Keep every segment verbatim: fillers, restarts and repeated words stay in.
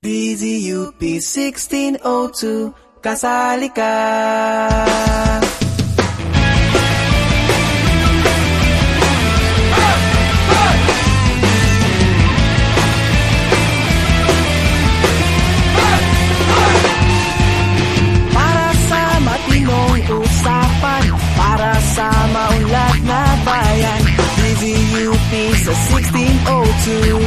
D Z U P sixteen oh two, kasali ka. Para sa matinong usapan, para sa maunlad na bayan, D Z U P sa sixteen oh two.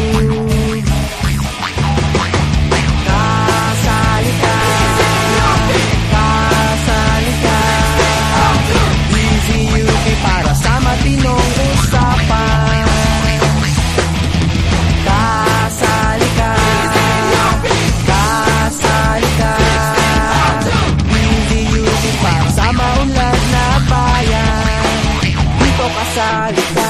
Para sa matinong usapan, kasali ka, kasali ka. D Z U P para sa maunlad na bayan, dito kasali ka.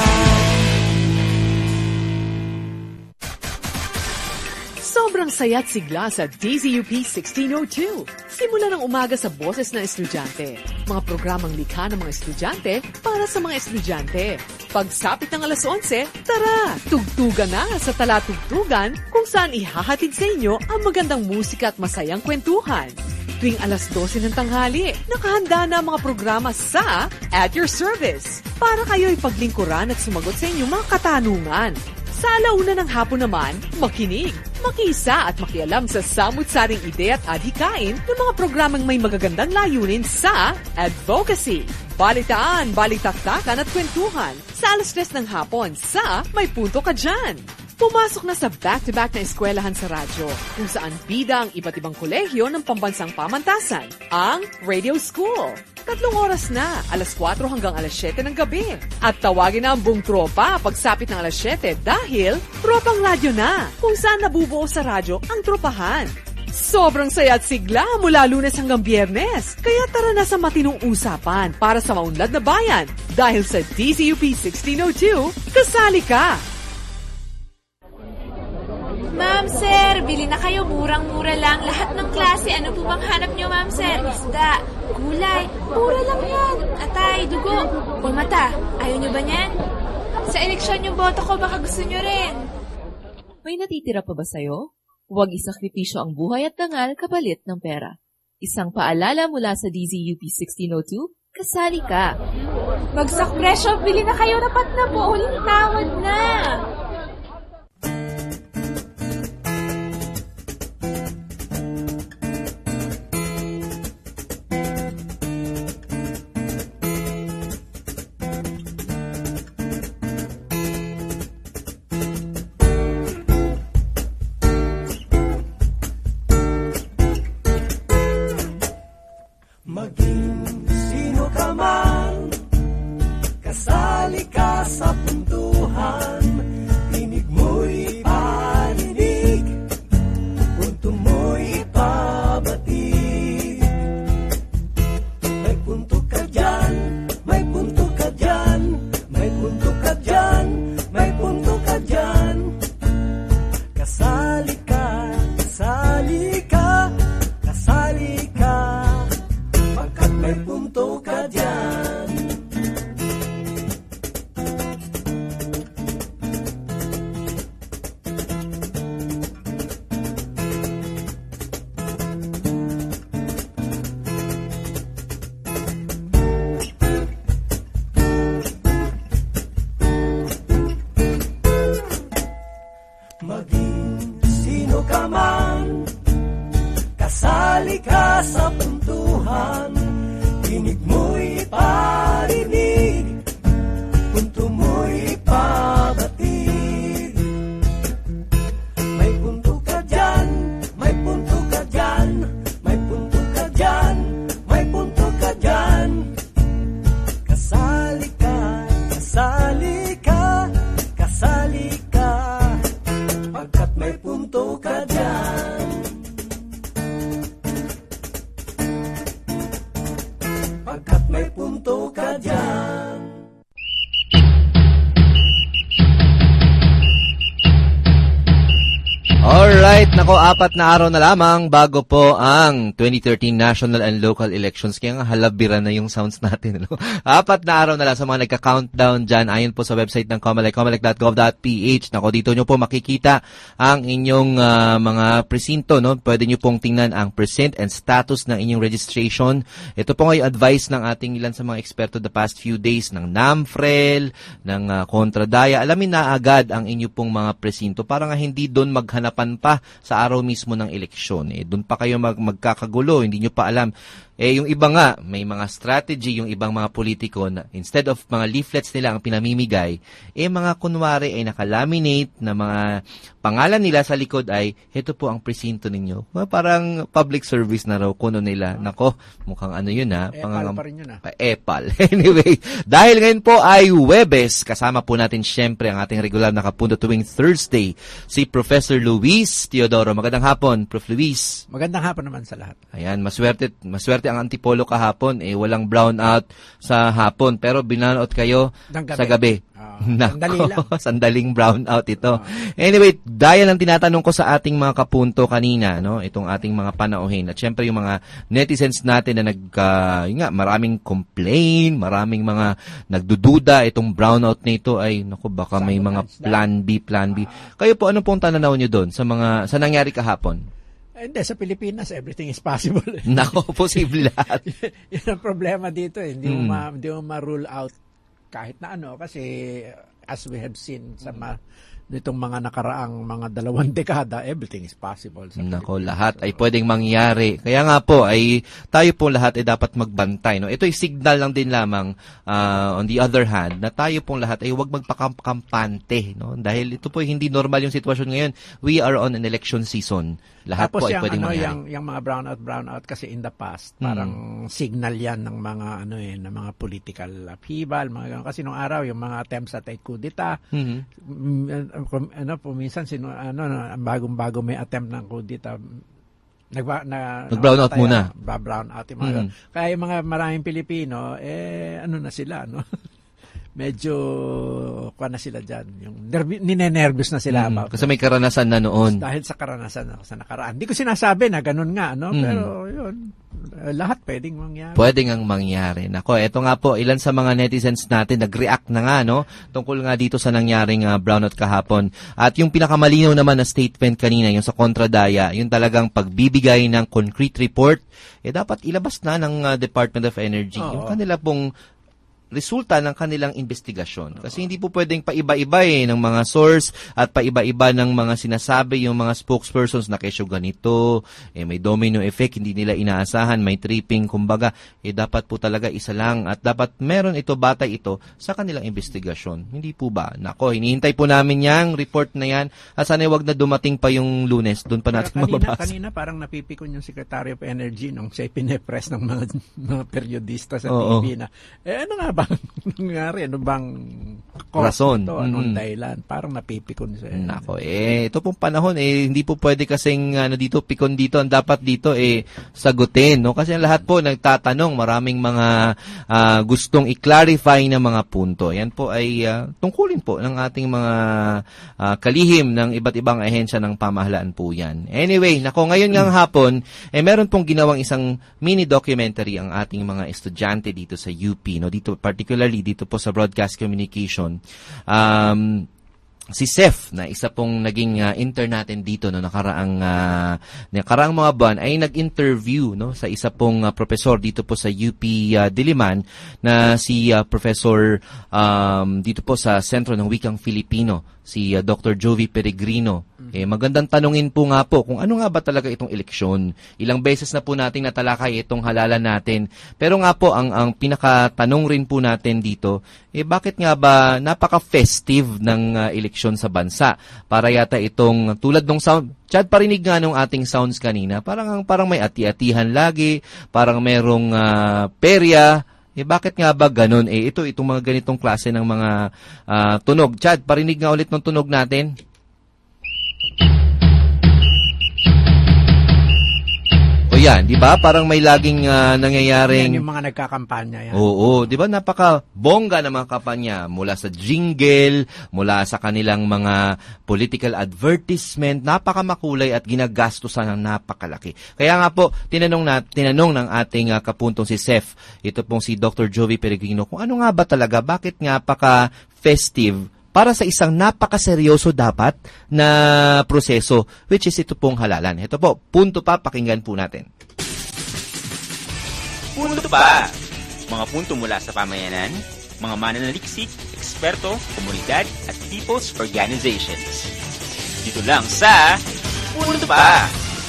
Sobrang saya't sigla sa D Z U P sixteen oh two. Simula ng umaga sa boses ng estudyante. Mga programang likha ng mga estudyante para sa mga estudyante. Pagsapit ng alas onse, tara! Tugtugan na sa Talatugtugan kung saan ihahatid sa inyo ang magandang musika at masayang kwentuhan. Tuwing alas dose ng tanghali, nakahanda na ang mga programa sa At Your Service para kayo'y paglingkuran at sumagot sa inyong mga katanungan. Sa alauna ng hapon naman, makinig, makisa at makialam sa samut-saring ide at adhikain ng mga programang may magagandang layunin sa advocacy, balitaan, balitaktakan at kwentuhan sa alas tres ng hapon sa May Punto Ka Dyan. Pumasok na sa back-to-back na eskwelahan sa radyo kung saan bida ang iba't ibang kolehiyo ng pambansang pamantasan, ang Radio School. Tatlong oras na, alas kwatro hanggang alas siyete ng gabi. At tawagin na ang buong tropa pagsapit ng alas siyete dahil tropang radyo na kung saan nabubuo sa radyo ang tropahan. Sobrang saya at sigla mula Lunes hanggang Biyernes. Kaya tara na sa matinong usapan para sa maunlad na bayan. Dahil sa D Z U P sixteen oh two, kasali ka! Ma'am, sir, bili na kayo. Murang-mura lang. Lahat ng klase. Ano po bang hanap nyo, ma'am, sir? Isda, gulay. Mura lang yan. Atay, dugo, o mata. Ayaw nyo ba yan? Sa eleksyon yung boto ko, baka gusto nyo rin. May natitira pa ba sa'yo? Huwag isakripisyo ang buhay at dangal kapalit ng pera. Isang paalala mula sa D Z U P sixteen oh two, kasali ka. Bagsak presyo, bili na kayo. Dapat na po. Uling tawad na. apat na araw na lamang bago po ang twenty thirteen national and local elections. Kaya nga halabira na yung sounds natin. Ano? Apat na araw na lang sa mga nagka-countdown dyan. Ayon po sa website ng Comelec, comelec dot gov dot p h. Nako, dito nyo po makikita ang inyong uh, mga presinto. No? Pwede nyo pong tingnan ang present and status ng inyong registration. Ito po ngayon advice ng ating ilan sa mga eksperto the past few days ng NAMFREL, ng uh, Contradaya. Alamin na agad ang inyo pong mga presinto para nga hindi doon maghanapan pa sa araw mismo ng eleksyon. Eh, doon pa kayo mag magkakagulo, hindi nyo pa alam. Eh, yung iba nga, may mga strategy, yung ibang mga politiko na instead of mga leaflets nila ang pinamimigay, eh mga kunwari ay nakalaminate na mga pangalan nila sa likod ay, heto po ang presinto ninyo. Parang public service na raw kuno nila. Nako, mukhang ano yun ha. Epal pa rin yun ha. Epal. Anyway, dahil ngayon po ay Huwebes, kasama po natin syempre ang ating regular na kapunto tuwing Thursday, si Professor Luis Teodoro. Magandang hapon, Prof Luis. Magandang hapon naman sa lahat. Ayan, maswerte, maswerte ang Antipolo kahapon, eh walang brownout sa hapon, pero binanout kayo gabi. Sa gabi. Uh, sandali lang. Sandaling brownout ito. Uh, anyway, dahil ang tinatanong ko sa ating mga kapunto kanina, no, itong ating mga panauhin, at syempre yung mga netizens natin na nag, uh, yun nga, maraming complain, maraming mga nagdududa, itong brownout nito ay, naku, baka may mga plan B, plan B. Kayo po, ano pong tananaw nyo doon sa mga, sa nangyari kahapon? Hindi, sa Pilipinas, everything is possible. Nako, posible lahat. Yan ang problema dito. Eh. Hindi, mm. mo ma, hindi mo ma-rule out kahit na ano. Kasi as we have seen sa ma, nitong mga nakaraang mga dalawang dekada, everything is possible. Sa Nako, lahat so, ay pwedeng mangyari. Kaya nga po, ay tayo po lahat ay dapat magbantay. No? Ito ay signal lang din lamang, uh, on the other hand, na tayo pong lahat ay huwag magpakampante. No? Dahil ito po ay hindi normal yung sitwasyon ngayon. We are on an election season. Lahat Tapos po ay yung, pwedeng ano, mangyari. Yung, yung mga brownout, brownout kasi in the past, parang mm. signal yan ng mga ano eh, ng mga political upheaval, mga ganun. Kasi nung araw, yung mga attempts at coup d'etat, mm-hmm. ano po minsan sino ano bagong-bago may attempt ng coup d'etat nagba na nag-brown out muna ba-brown out yung mga mm. kaya yung mga maraming Pilipino eh ano na sila no medyo kuha na sila dyan. Yung nerv- ninenervous na sila. Mm, kasi may karanasan na noon. Dahil sa karanasan sa nakaraan. Hindi ko sinasabi na ganun nga, no? Mm. Pero yun, lahat pwedeng mangyari. Pwedeng ang mangyari. Nako, eto nga po, ilan sa mga netizens natin nag-react na nga, no? Tungkol nga dito sa nangyaring uh, brownout kahapon. At yung pinakamalinaw naman na statement kanina, yung sa Contradaya, yung talagang pagbibigay ng concrete report, eh dapat ilabas na ng uh, Department of Energy. Oo. Yung kanila pong resulta ng kanilang investigasyon. Kasi hindi po pwedeng paiba-iba eh ng mga source at paiba-iba ng mga sinasabi yung mga spokespersons na kesyo ganito, eh may domino effect, hindi nila inaasahan, may tripping, kumbaga, eh dapat po talaga isa lang at dapat meron ito, batay ito sa kanilang investigasyon. Hindi po ba? Nako, hinihintay po namin yang report na yan at sana wag na dumating pa yung Lunes, doon pa natin kanina, mababasa. Kanina parang napipikon yung Secretary of Energy nung siya pinipress ng mga, mga periodista sa Oo. T V na, eh ano nga ba nangyari? Ano bang rason? Ito? Anong mm. dahilan? Parang napipikon siya. Nako, eh, ito pong panahon, eh, hindi po pwede kasing, ano dito, pikon dito. Ang dapat dito, eh, sagutin, no? Kasi ang lahat po nagtatanong, maraming mga uh, gustong i-clarify na mga punto. Yan po ay uh, tungkulin po ng ating mga uh, kalihim ng iba't ibang ahensya ng pamahalaan po yan. Anyway, nako, ngayon ngang hapon, eh, meron pong ginawang isang mini-documentary ang ating mga estudyante dito sa U P, no? Dito, particularly dito po sa broadcast communication. Um, si Seth, na isa pong naging uh, intern natin dito no nakaraang uh, nakaraang mga buwan ay nag-interview no sa isa pong uh, professor dito po sa U P uh, Diliman na si uh, Professor um, dito po sa Sentro ng Wikang Filipino, si uh, Doctor Jovi Peregrino. Eh, magandang tanungin po nga po kung ano nga ba talaga itong eleksyon. Ilang beses na po nating natalakay itong halalan natin. Pero nga po, ang, ang pinakatanong rin po natin dito, eh bakit nga ba napaka-festive ng uh, eleksyon sa bansa? Para yata itong tulad ng sound, Chad, parinig nga nung ating sounds kanina, parang, parang may ati-atihan lagi, parang merong uh, perya. Eh bakit nga ba ganun? Eh ito, itong mga ganitong klase ng mga uh, tunog. Chad, parinig nga ulit ng tunog natin. O yan, di ba? Parang may laging uh, nangyayaring... Yan yung mga nagkakampanya yan. Oo, di ba? Napaka-bongga ng mga kampanya mula sa jingle, mula sa kanilang mga political advertisement, napakamakulay at ginagastusan ng napakalaki. Kaya nga po, tinanong, na, tinanong ng ating uh, kapuntong si Seth, ito pong si Doctor Jovi Peregrino, kung ano nga ba talaga, bakit nga paka-festive para sa isang napakaseryoso dapat na proseso, which is ito pong halalan. Ito po, punto pa, pakinggan po natin. Punto pa! Mga punto mula sa pamayanan, mga mananaliksik, eksperto, komunidad, at people's organizations. Dito lang sa Punto Pa!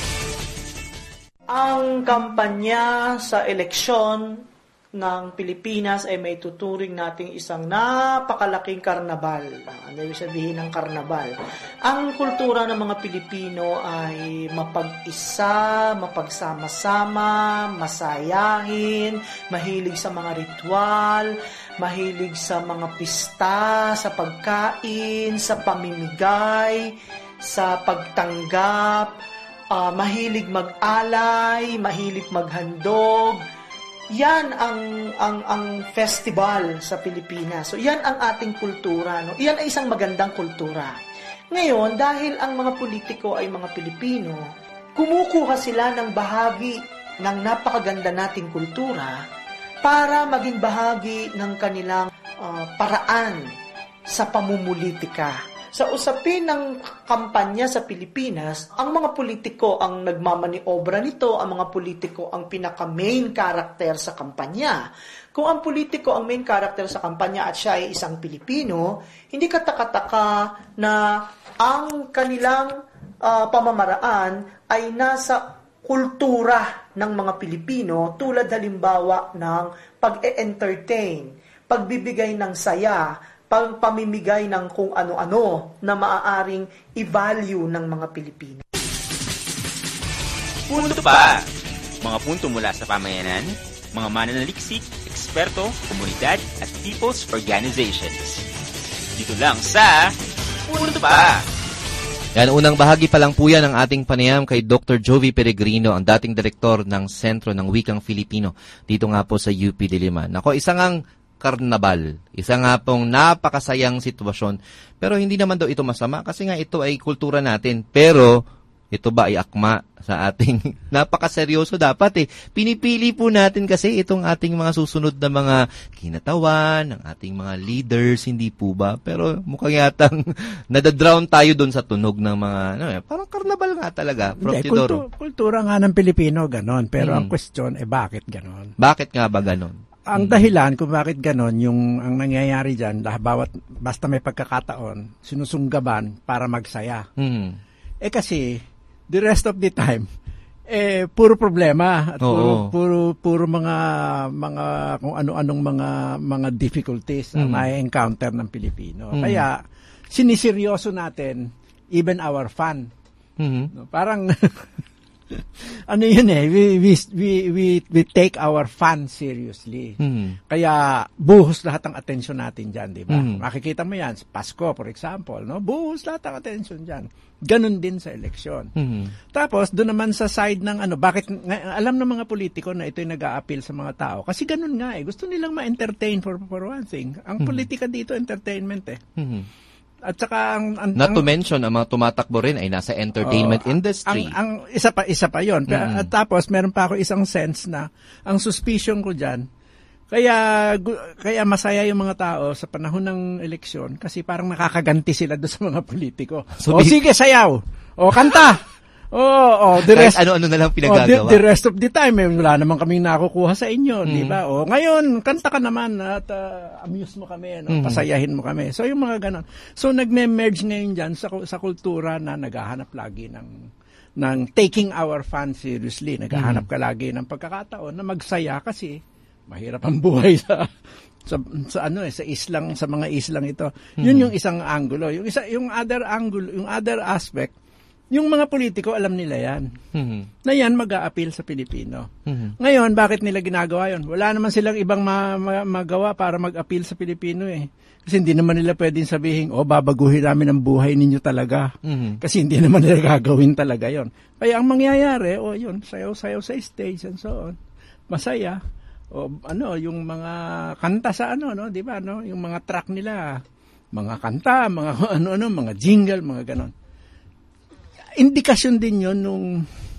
Ang kampanya sa eleksyon ng Pilipinas ay may tuturing nating isang napakalaking karnabal. Ano ibig sabihin ng karnabal? Ang kultura ng mga Pilipino ay mapag-isa, mapagsama-sama, masayahin, mahilig sa mga ritual, mahilig sa mga pista, sa pagkain, sa pamimigay, sa pagtanggap, uh, mahilig mag-alay, mahilig maghandog. Yan ang ang ang festival sa Pilipinas. So yan ang ating kultura, no. Yan ay isang magandang kultura. Ngayon, dahil ang mga politiko ay mga Pilipino, kumukuha sila ng bahagi ng napakaganda nating kultura para maging bahagi ng kanilang uh, paraan sa pamumulitika. Sa usapin ng kampanya sa Pilipinas, ang mga politiko ang nagmamaniobra nito, ang mga politiko ang pinaka-main character sa kampanya. Kung ang politiko ang main character sa kampanya at siya ay isang Pilipino, hindi katakataka na ang kanilang uh, pamamaraan ay nasa kultura ng mga Pilipino, tulad halimbawa ng pag-e-entertain, pagbibigay ng saya, pagpamimigay ng kung ano-ano na maaaring i-value ng mga Pilipino. Punto pa! Mga punto mula sa pamayanan, mga mananaliksik, eksperto, komunidad, at people's organizations. Dito lang sa Punto Pa! Yan, unang bahagi pa lang po yan ng ating panayam kay Doctor Jovi Peregrino, ang dating direktor ng Sentro ng Wikang Filipino, dito nga po sa U P Diliman. Ako, isang ang karnabal. Isa nga pong napakasayang sitwasyon. Pero hindi naman daw ito masama kasi nga ito ay kultura natin. Pero ito ba ay akma sa ating napakaseryoso dapat eh. Pinipili po natin kasi itong ating mga susunod na mga kinatawan, ng ating mga leaders, hindi po ba? Pero mukhang yatang nadadrown tayo doon sa tunog ng mga, ano eh, parang karnabal nga talaga. Prof. Hindi, kultu- kultura nga ng Pilipino ganon. Pero hmm. ang question eh bakit ganon? Bakit nga ba ganon? Ang dahilan kung bakit ganon, yung ang nangyayari dyan, bawat, basta may pagkakataon, sinusunggaban para magsaya. Mm. Eh kasi, the rest of the time, eh, puro problema. At puro, puro, puro mga, mga, kung ano-anong mga, mga difficulties mm. ang na-encounter ng Pilipino. Mm. Kaya, siniseryoso natin, even our fun. Mm-hmm. No, parang... ano yun eh, we, we, we, we, we take our fun seriously. Mm-hmm. Kaya buhos lahat ng atensyon natin dyan, di ba? Mm-hmm. Makikita mo yan, Pasko for example, no? Buhos lahat ng atensyon dyan. Ganon din sa eleksyon. Mm-hmm. Tapos, doon naman sa side ng ano, bakit, alam ng mga politiko na ito'y nag-a-appeal sa mga tao. Kasi ganon nga eh, gusto nilang ma-entertain for, for one thing. Ang mm-hmm. politika dito, entertainment eh. Mm-hmm. At saka ang, ang not to ang, mention ang mga tumatakbo rin ay nasa entertainment oh, industry. Ang, ang isa pa isa pa 'yon. Mm-hmm. At tapos meron pa ako isang sense na ang suspicion ko diyan kaya kaya masaya yung mga tao sa panahon ng eleksyon kasi parang nakakaganti sila do sa mga politiko. So, o sige sayaw. O kanta. Oh, oh, the rest ano-ano na lang pinagagawa. Oh, the, the rest of the time eh, wala namang kaming nakukuha sa inyo, mm-hmm. di ba? O ngayon, kanta ka naman at uh, amuse mo kami, no? Mm-hmm. Pasayahin mo kami. So yung mga ganon. So nagme-merge ngayon diyan sa sa kultura na naghahanap lagi ng ng taking our fun seriously. Naghahanap mm-hmm. ka lagi ng pagkakataon na magsaya kasi mahirap ang buhay sa sa, sa ano eh sa islang sa mga islang ito. Mm-hmm. Yun yung isang angulo. Yung isa yung other angle, yung other aspect Yung mga politiko, alam nila yan. Mhm. Na yan mag-a-appeal sa Pilipino. Mhm. Ngayon, bakit nila ginagawa yon? Wala naman silang ibang ma- ma- magawa para mag-appeal sa Pilipino eh. Kasi hindi naman nila pwedeng sabihin, oh, babaguhin namin ang buhay ninyo talaga. Mhm. Kasi hindi naman nila gagawin talaga yon. Kaya ang mangyayari, oh, yun, sayaw-sayaw sa stage and so on. Masaya. O ano, yung mga kanta sa ano, no, di ba, no? Yung mga track nila, mga kanta, mga ano-ano, mga jingle, mga ganon. Indikasyon din yun nung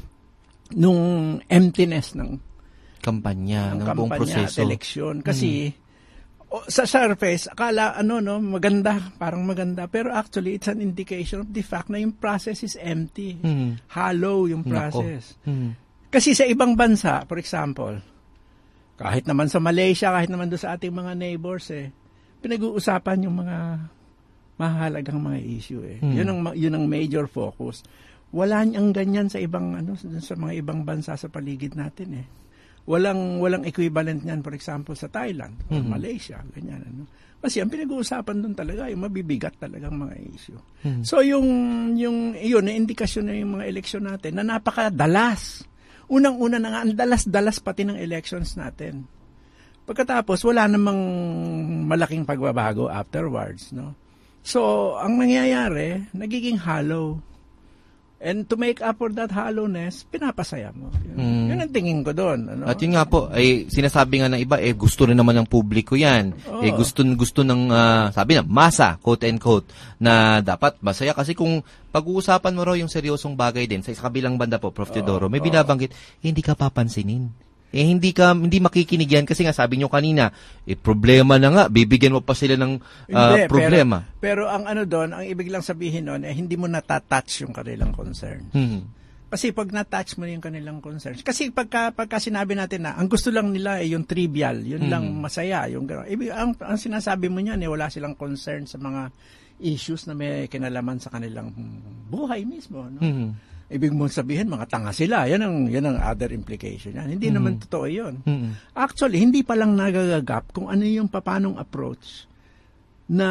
nung emptiness ng Kampanya, ng, ng buong kampanya at proseso. eleksyon. Kasi o, sa surface, akala ano, no, maganda, parang maganda. Pero actually, it's an indication of the fact na yung process is empty. Mhm. Hollow yung Nako. process. Mhm. Kasi sa ibang bansa, for example, kahit naman sa Malaysia, kahit naman doon sa ating mga neighbors, eh, pinag-uusapan yung mga mahalagang mga issue. Eh. Hmm. Yun ang yun ang major focus. Wala niyang ganyan sa ibang ano sa mga ibang bansa sa paligid natin eh. Walang walang equivalent niyan, for example, sa Thailand o Hmm. Malaysia, ganyan ano. Kasi ang pinag-uusapan doon talaga yung mabibigat talagang mga issue. Hmm. So yung yung yun na indikasyon na yung mga eleksyon natin na napakadalas. Unang-una na nga, ang dalas-dalas pati ng elections natin. Pagkatapos, wala namang malaking pagbabago afterwards, no? So, ang nangyayari, nagiging hollow. And to make up for that hollowness, pinapasaya mo. Yun, Mm. yun ang tingin ko doon. Ano? At yun nga po, ay sinasabi nga ng iba, eh gusto rin naman ng publiko yan. Oo. Eh gusto gusto ng, ah, sabi na, masa, quote and quote, na dapat masaya. Kasi kung pag-uusapan mo raw yung seryosong bagay din, sa kabilang banda po, Professor Teodoro, may binabanggit, hindi ka papansinin. Eh hindi ka hindi makikinig yan kasi nga sabi nyo kanina, eh problema na nga, bibigyan mo pa sila ng ah, Hindi, problema. Pero, pero ang ano doon, ang ibig lang sabihin noon, eh, hindi mo natatouch yung kanilang concern. Hmm. Kasi pag na-touch mo yung kanilang concerns. Kasi pagka, pagka sinabi natin na, ang gusto lang nila ay yung trivial, yun Mm. lang masaya, yung gano'n. Ibig, ang, ang sinasabi mo niyan, eh, wala silang concern sa mga issues na may kinalaman sa kanilang buhay mismo. No? Hmm. Ibig mo sabihin, mga tanga sila. Yan ang, yan ang other implication yan. Hindi Mm. naman totoo yun. Hmm. Actually, hindi pa lang nagagagap kung ano yung papanong approach na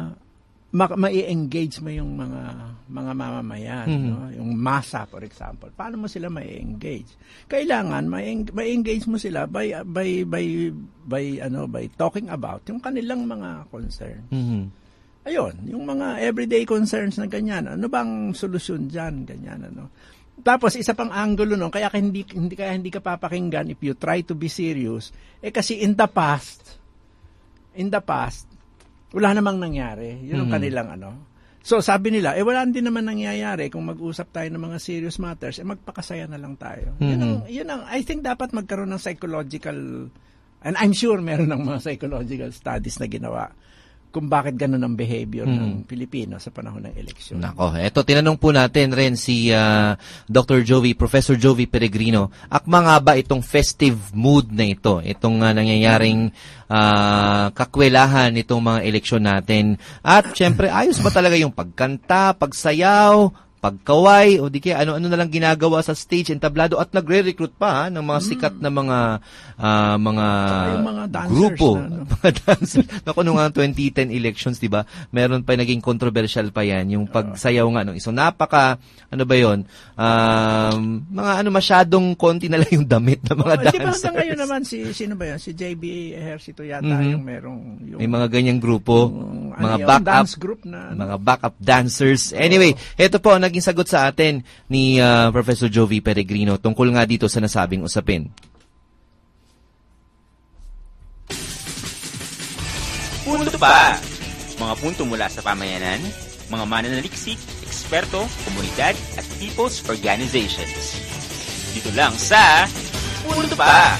ma- ma-engage mo yung mga mga mamamayan, Mhm. no? Yung masa, for example. Paano mo sila ma-engage? Kailangan ma-eng- ma-engage mo sila by by by by ano by talking about yung kanilang mga concern. Hmm. Ayun, yung mga everyday concerns na ganyan. Ano bang solusyon diyan, ganyan ano? Tapos isa pang angulo no, kaya ka hindi hindi kaya hindi ka papakinggan if you try to be serious. Eh kasi in the past in the past wala namang nangyari. Yun ang Mhm. kanilang ano. So sabi nila, eh wala din naman nangyayari kung mag-usap tayo ng mga serious matters, eh magpakasaya na lang tayo. Yun ang, yun ang, I think dapat magkaroon ng psychological, and I'm sure meron ng mga psychological studies na ginawa kung bakit ganun ang behavior ng Pilipino sa panahon ng eleksyon. Nako, eto tinanong po natin rin si ah, Doctor Jovi, Professor Jovi Peregrino. Akma nga ba itong festive mood na ito, itong ah, nangyayaring ah, kakwelahan nitong mga eleksyon natin? At syempre, ayos ba talaga yung pagkanta, pagsayaw, pagkaway, o di kaya ano-ano na lang ginagawa sa stage and tablado at nagre-recruit pa ha, ng mga sikat na mga ah, mga, Yung mga dancers grupo. na, ano. Mga dancers. Naku, nung nga twenty ten elections, di ba? Meron pa naging controversial pa yan, yung pagsayaw nga. No? So, napaka, ano ba yun? Um, mga ano, masyadong konti na lang yung damit ng mga Oh, di ba dancers. hanggang ngayon naman, si, sino ba yan? Si J B Ejercito yata Mhm. yung merong, yung, May mga ganyang grupo, yung, ano mga yun, backup, dance group na, ano. mga backup dancers. Anyway, ito po ang naging sagot sa atin ni ah, Professor Jovi Peregrino tungkol nga dito sa nasabing usapin. Punto pa! Mga punto mula sa pamayanan, mga mananaliksik, eksperto, komunidad, at people's organizations. Dito lang sa Punto Pa!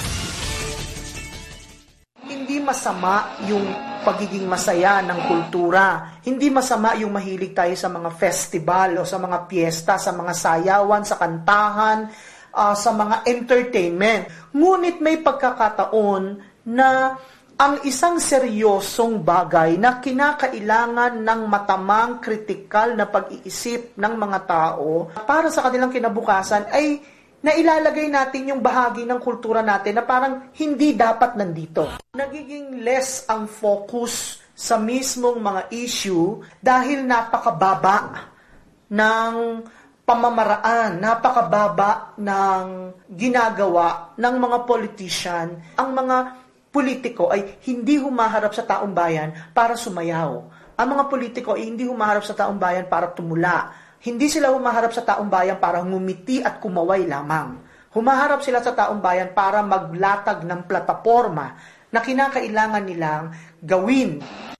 Hindi masama yung pagiging masaya ng kultura. Hindi masama yung mahilig tayo sa mga festival o sa mga piyesta, sa mga sayawan, sa kantahan, ah, sa mga entertainment. Ngunit may pagkakataon na ang isang seryosong bagay na kinakailangan ng matamang kritikal na pag-iisip ng mga tao para sa kanilang kinabukasan ay nailalagay natin yung bahagi ng kultura natin na parang hindi dapat nandito. Nagiging less ang focus sa mismong mga issue dahil napakababa ng pamamaraan, napakababa ng ginagawa ng mga politician. Ang mga politiko ay hindi humaharap sa taong bayan para sumayaw. Ang mga politiko ay hindi humaharap sa taong bayan para tumula. Hindi sila humaharap sa taong bayan para ngumiti at kumaway lamang. Humaharap sila sa taong bayan para maglatag ng plataporma na kinakailangan nilang gawin.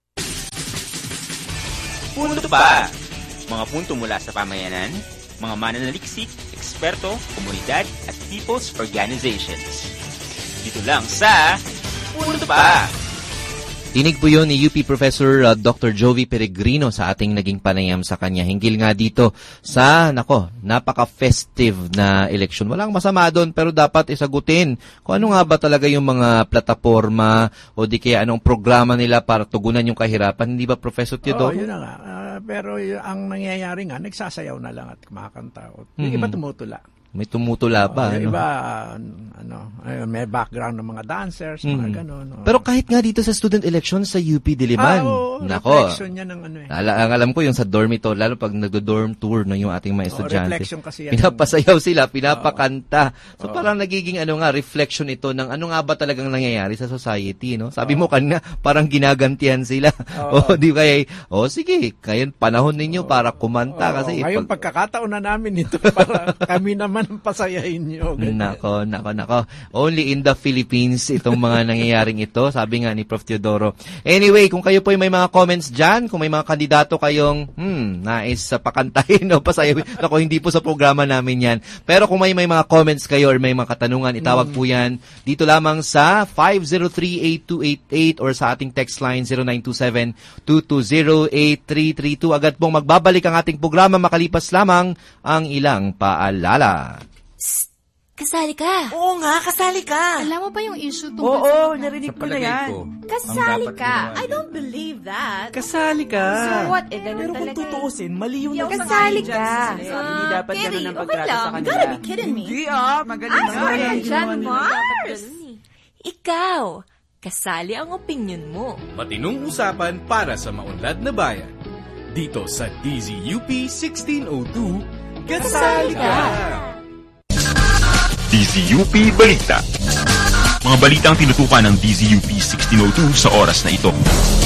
Punto pa! Mga punto mula sa pamayanan, mga mananaliksik, eksperto, komunidad, at people's organizations. Dito lang sa Punto Pa! Dinig po yun ni U P Professor uh, Doctor Jovi Peregrino sa ating naging panayam sa kanya. Hinggil nga dito sa, nako, napaka-festive na election. Walang masama doon, pero dapat isagutin kung ano nga ba talaga yung mga plataforma o di kaya anong programa nila para tugunan yung kahirapan. Hindi ba, Professor Teodoro? Oo, yun na nga. Uh, pero y- ang nangyayari nga, nagsasayaw na lang at kumakanta. Yung mm-hmm. iba tumutula. May tumutula pa. Oh, ano? Iba, ano, may background ng mga dancers, mm. mga gano'n. Oh. Pero kahit nga dito sa student election sa U P Diliman, ah, oh, nako, reflection yan ng ano eh. Ala, ang alam ko yung sa dormitory, lalo pag nagdo-dorm tour no, yung ating mga estudyante. Oh, reflection kasi yan. Pinapasayaw sila, pinapakanta. So oh. parang nagiging ano nga, reflection ito ng ano nga ba talagang nangyayari sa society. No? Sabi oh. mo kanina, parang ginagantihan sila. Oh. o di kaya, o oh, sige, ngayon panahon ninyo oh. para kumanta. Oh. kasi Ngayon pag, pagkakataon na namin ito para kami naman ang pasayahin nyo. Nako, nako, nako. Only in the Philippines itong mga nangyayaring ito, sabi nga ni Prof Teodoro. Anyway, kung kayo po ay may mga comments dyan, kung may mga kandidato kayong hmm, nais sa pakantahin o pasayawin, nako, hindi po sa programa namin yan. Pero kung may may mga comments kayo or may mga katanungan, itawag mm. po yan dito lamang sa five zero three, eight two eight eight or sa ating text line zero nine two seven, two two zero, eight three three two. Agad pong magbabalik ang ating programa makalipas lamang ang ilang paalala. Kasali ka. Oo nga, kasali ka. Alam mo ba yung issue tungkol Oo, sa oo, narinig ko na yan. Ko, kasali ka. I don't believe that. Kasali ka. So what? Eh, ganun Pero kung talaga. tutuusin, mali yung Kasali ka. Sabi, hindi dapat Kitty, ganun ang okay pagtrato lang. sa You kanila. gotta be kidding me. Hindi ah, magaling Ah, na. sorry, Yan, Jan ginawa nila. Mars. Ikaw, kasali ang opinyon mo. Matinong usapan para sa maunlad na bayan. Dito sa D Z U P sixteen oh two, kasali ka! D Z U P Balita. Mga balitang tinutukan ng D Z U P sixteen oh two sa oras na ito.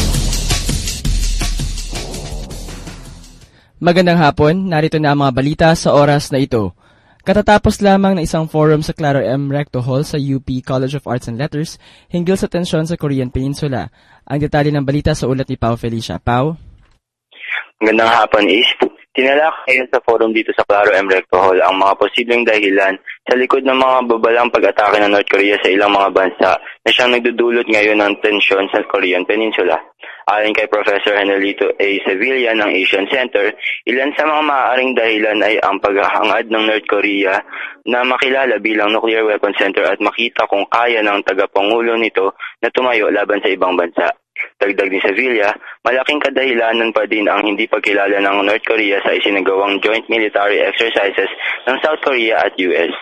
Magandang hapon, narito na ang mga balita sa oras na ito. Katatapos lamang ng isang forum sa Claro M. Recto Hall sa U P College of Arts and Letters hinggil sa tensyon sa Korean Peninsula. Ang detalye ng balita sa ulat ni Pao Felicia. Pao? Magandang hapon, Is. Tinalak ngayon sa forum dito sa Claro M. Recto Hall ang mga posibleng dahilan sa likod ng mga babalang pag-atake ng North Korea sa ilang mga bansa na siyang nagdudulot ngayon ng tensyon sa Korean Peninsula. Ayon kay Professor Henelito A. Sevilla ng Asian Center, ilan sa mga maaaring dahilan ay ang paghahangad ng North Korea na makilala bilang nuclear weapon center at makita kung kaya ng tagapangulo nito na tumayo laban sa ibang bansa. Dagdag ni Sevilla, malaking kadahilanan pa din ang hindi pagkilala ng North Korea sa isinagawang joint military exercises ng South Korea at U S.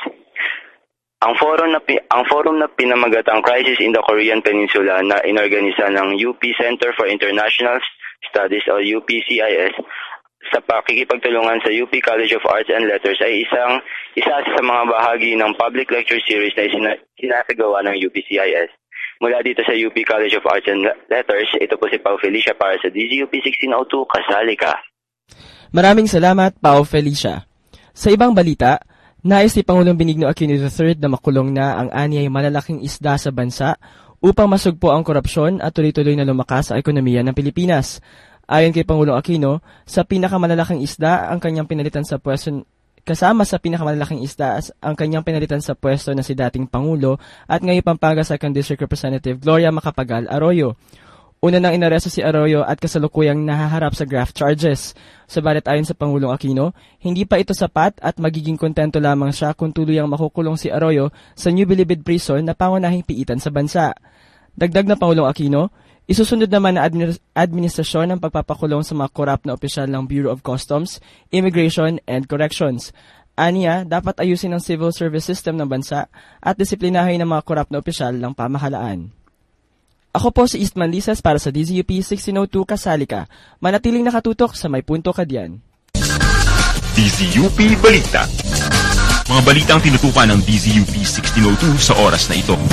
Ang forum na ang forum na pinamagatang Crisis in the Korean Peninsula na inorganisa ng U P Center for International Studies o U P C I S sa pakikipagtulungan sa U P College of Arts and Letters ay isang isa sa mga bahagi ng public lecture series na sinasagawa ng U P C I S. Mula dito sa U P College of Arts and Letters, ito po si Pao Felicia para sa D Z U P sixteen oh two, kasali ka. Maraming salamat, Pao Felicia. Sa ibang balita, nais ni Pangulong Benigno Aquino the third na makulong na ang anyay malalaking isda sa bansa upang masugpo ang korupsyon at tuloy-tuloy na lumakas ang ekonomiya ng Pilipinas. Ayon kay Pangulong Aquino, sa pinakamalalaking isda ang kanyang pinalitan sa pwesto Kasama sa pinakamalalaking isda ang kanyang pinalitan sa pwesto na si dating Pangulo at ngayon Pampanga second District Representative Gloria Macapagal Arroyo. Una nang inaresto si Arroyo at kasalukuyang nahaharap sa graft charges. Subalit ayon sa Pangulong Aquino, hindi pa ito sapat at magiging kontento lamang siya kung tuluyang makukulong si Arroyo sa New Bilibid Prison na pangunahing piitan sa bansa. Dagdag na Pangulong Aquino, isusunod naman na administ- administrasyon ang pagpapakulong sa mga korap na opisyal ng Bureau of Customs, Immigration, and Corrections. Aniya, dapat ayusin ang civil service system ng bansa at disiplinahin ang mga korap na opisyal ng pamahalaan. Ako po si Eastman Lisas para sa D Z U P sixteen oh two, kasali ka. Manatiling nakatutok sa may punto ka diyan. D Z U P Balita. Mga balitang tinutukan ng D Z U P sixteen oh two sa oras na ito.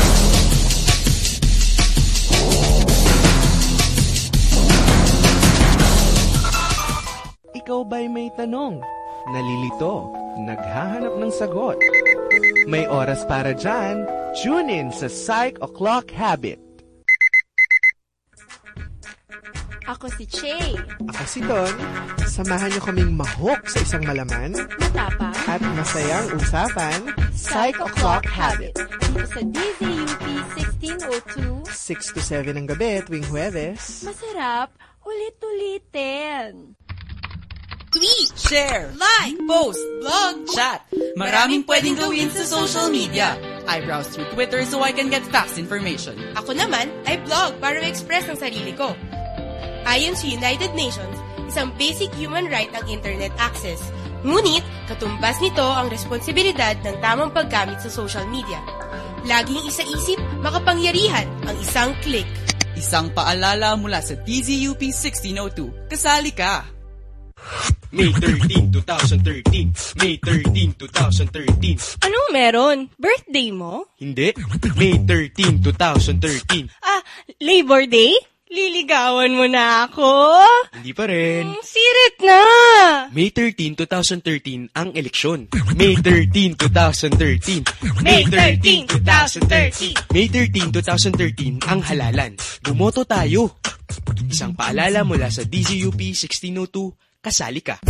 Ikaw ba'y may tanong, nalilito, naghahanap ng sagot? May oras para dyan, tune in sa Psych O'Clock Habit. Ako si Che. Ako si Don. Samahan niyo kaming mahok sa isang malaman, matapang, at masayang usapan, Psych O'Clock Habit. Dito sa D Z U P sixteen oh two, six to seven ng gabi tuwing Huwebes. Masarap, ulit-ulitin. Tweet, share, like, post, blog, chat. Maraming pwedeng gawin sa social media. I browse through Twitter so I can get fast information. Ako naman ay blog para ma-express ang sarili ko. Ayon sa United Nations, isang basic human right ang internet access. Ngunit, katumbas nito ang responsibilidad ng tamang paggamit sa social media. Laging isa-isip, makapangyarihan ang isang click. Isang paalala mula sa D Z U P sixteen oh two. Kasali ka! May thirteenth, twenty thirteen. May thirteenth, twenty thirteen. Anong meron? Birthday mo? Hindi. May thirteenth, twenty thirteen. Ah, Labor Day? Liligawan mo na ako? Hindi pa rin. Mm, sirit na! May thirteenth, twenty thirteen ang eleksyon. May thirteenth, twenty thirteen. May thirteenth, twenty thirteen. May thirteenth, twenty thirteen ang halalan. Bumoto tayo. Isang paalala mula sa D Z U P sixteen oh two. Kasali ka.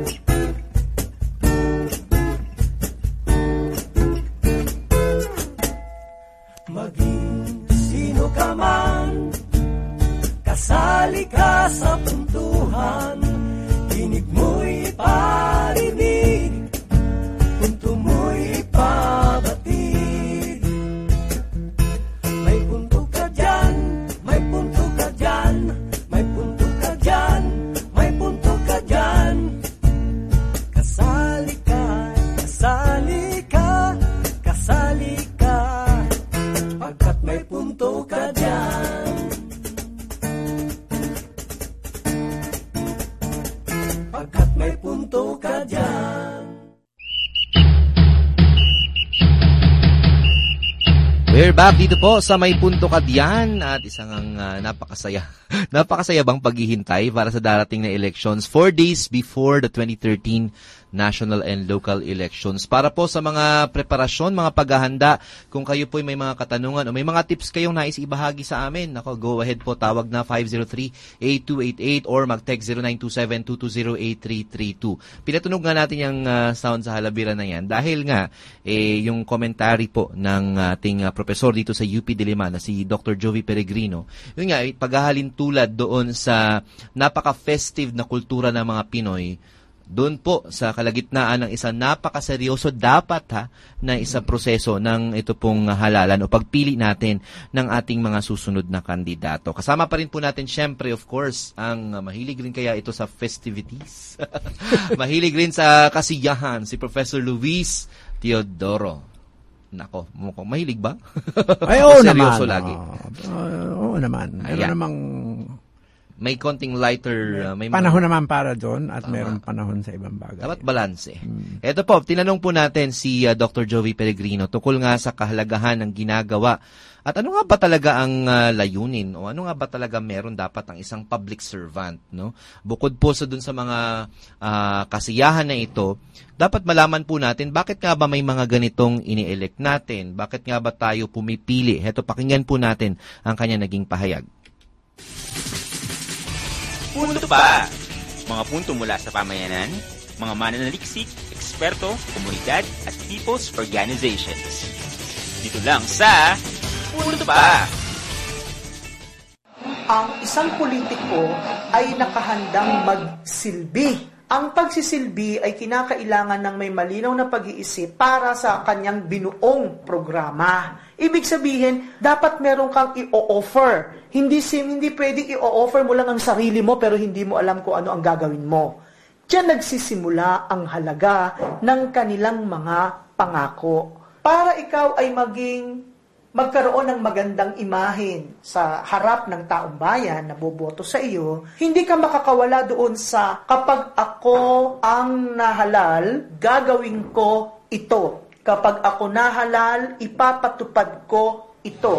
Maging sino ka man, kasali ka sa puntuhan. Tinig mo'y parinig, punto mo'y pabatid. May punto ka dyan, may punto ka dyan, may punto ka dyan, may punto ka dyan. Kasali ka, kasali ka, kasali ka, pagkat may punto ka dyan. Pagkat may punto ka dyan. We're back dito po sa May Punto Ka Diyan at isang uh, napakasaya. Napakasaya bang paghihintay para sa darating na elections four days before the twenty thirteen national and local elections. Para po sa mga preparasyon, mga paghahanda, kung kayo po may mga katanungan o may mga tips kayong nais ibahagi sa amin, nako, go ahead po, tawag na five oh three, eight two eight eight or mag-text zero nine two seven, two two zero, eight three three two. Pinatunog nga natin yung uh, sound sa halabiran na yan dahil nga eh, yung commentary po ng ating uh, profesor dito sa U P Diliman na si Doctor Jovi Peregrino, yun nga, paghahalin tulad doon sa napaka-festive na kultura ng mga Pinoy, doon po sa kalagitnaan ng isang napakaseryoso dapat ha na isang proseso ng ito pong halalan o pagpili natin ng ating mga susunod na kandidato. Kasama pa rin po natin syempre of course ang mahilig rin kaya ito sa festivities. Mahilig rin sa kasiyahan si Professor Luis Teodoro. Nako, mukhang mahilig ba? Ay, oo naman. Seryoso lagi. Uh, oo naman. Meron namang may konting lighter, uh, may panahon mga naman para doon at tama. Mayroong panahon sa ibang bagay. Dapat balance eh. Hmm. Ito po, tinanong po natin si uh, Doctor Jovi Peregrino tungkol nga sa kahalagahan ng ginagawa. At ano nga ba talaga ang uh, layunin o ano nga ba talaga meron dapat ang isang public servant, no? Bukod po sa dun sa mga uh, kasiyahan na ito, dapat malaman po natin bakit nga ba may mga ganitong ini-elect natin? Bakit nga ba tayo pumipili? Heto, pakinggan po natin ang kanya naging pahayag. Punto pa! Mga punto mula sa pamayanan, mga mananaliksik, eksperto, komunidad, at people's organizations. Dito lang sa Punto Pa! Ang isang politiko ay nakahandang magsilbi. Ang pagsisilbi ay kinakailangan ng may malinaw na pag-iisip para sa kanyang binuong programa. Ibig sabihin, dapat meron kang i-offer. Hindi sim, hindi pwedeng i-offer mo lang ang sarili mo pero hindi mo alam kung ano ang gagawin mo. Diyan nagsisimula ang halaga ng kanilang mga pangako. Para ikaw ay maging magkaroon ng magandang imahen sa harap ng taong bayan na boboto sa iyo, hindi ka makakawala doon sa kapag ako ang nahalal, gagawin ko ito. Kapag ako nahalal, ipapatupad ko ito.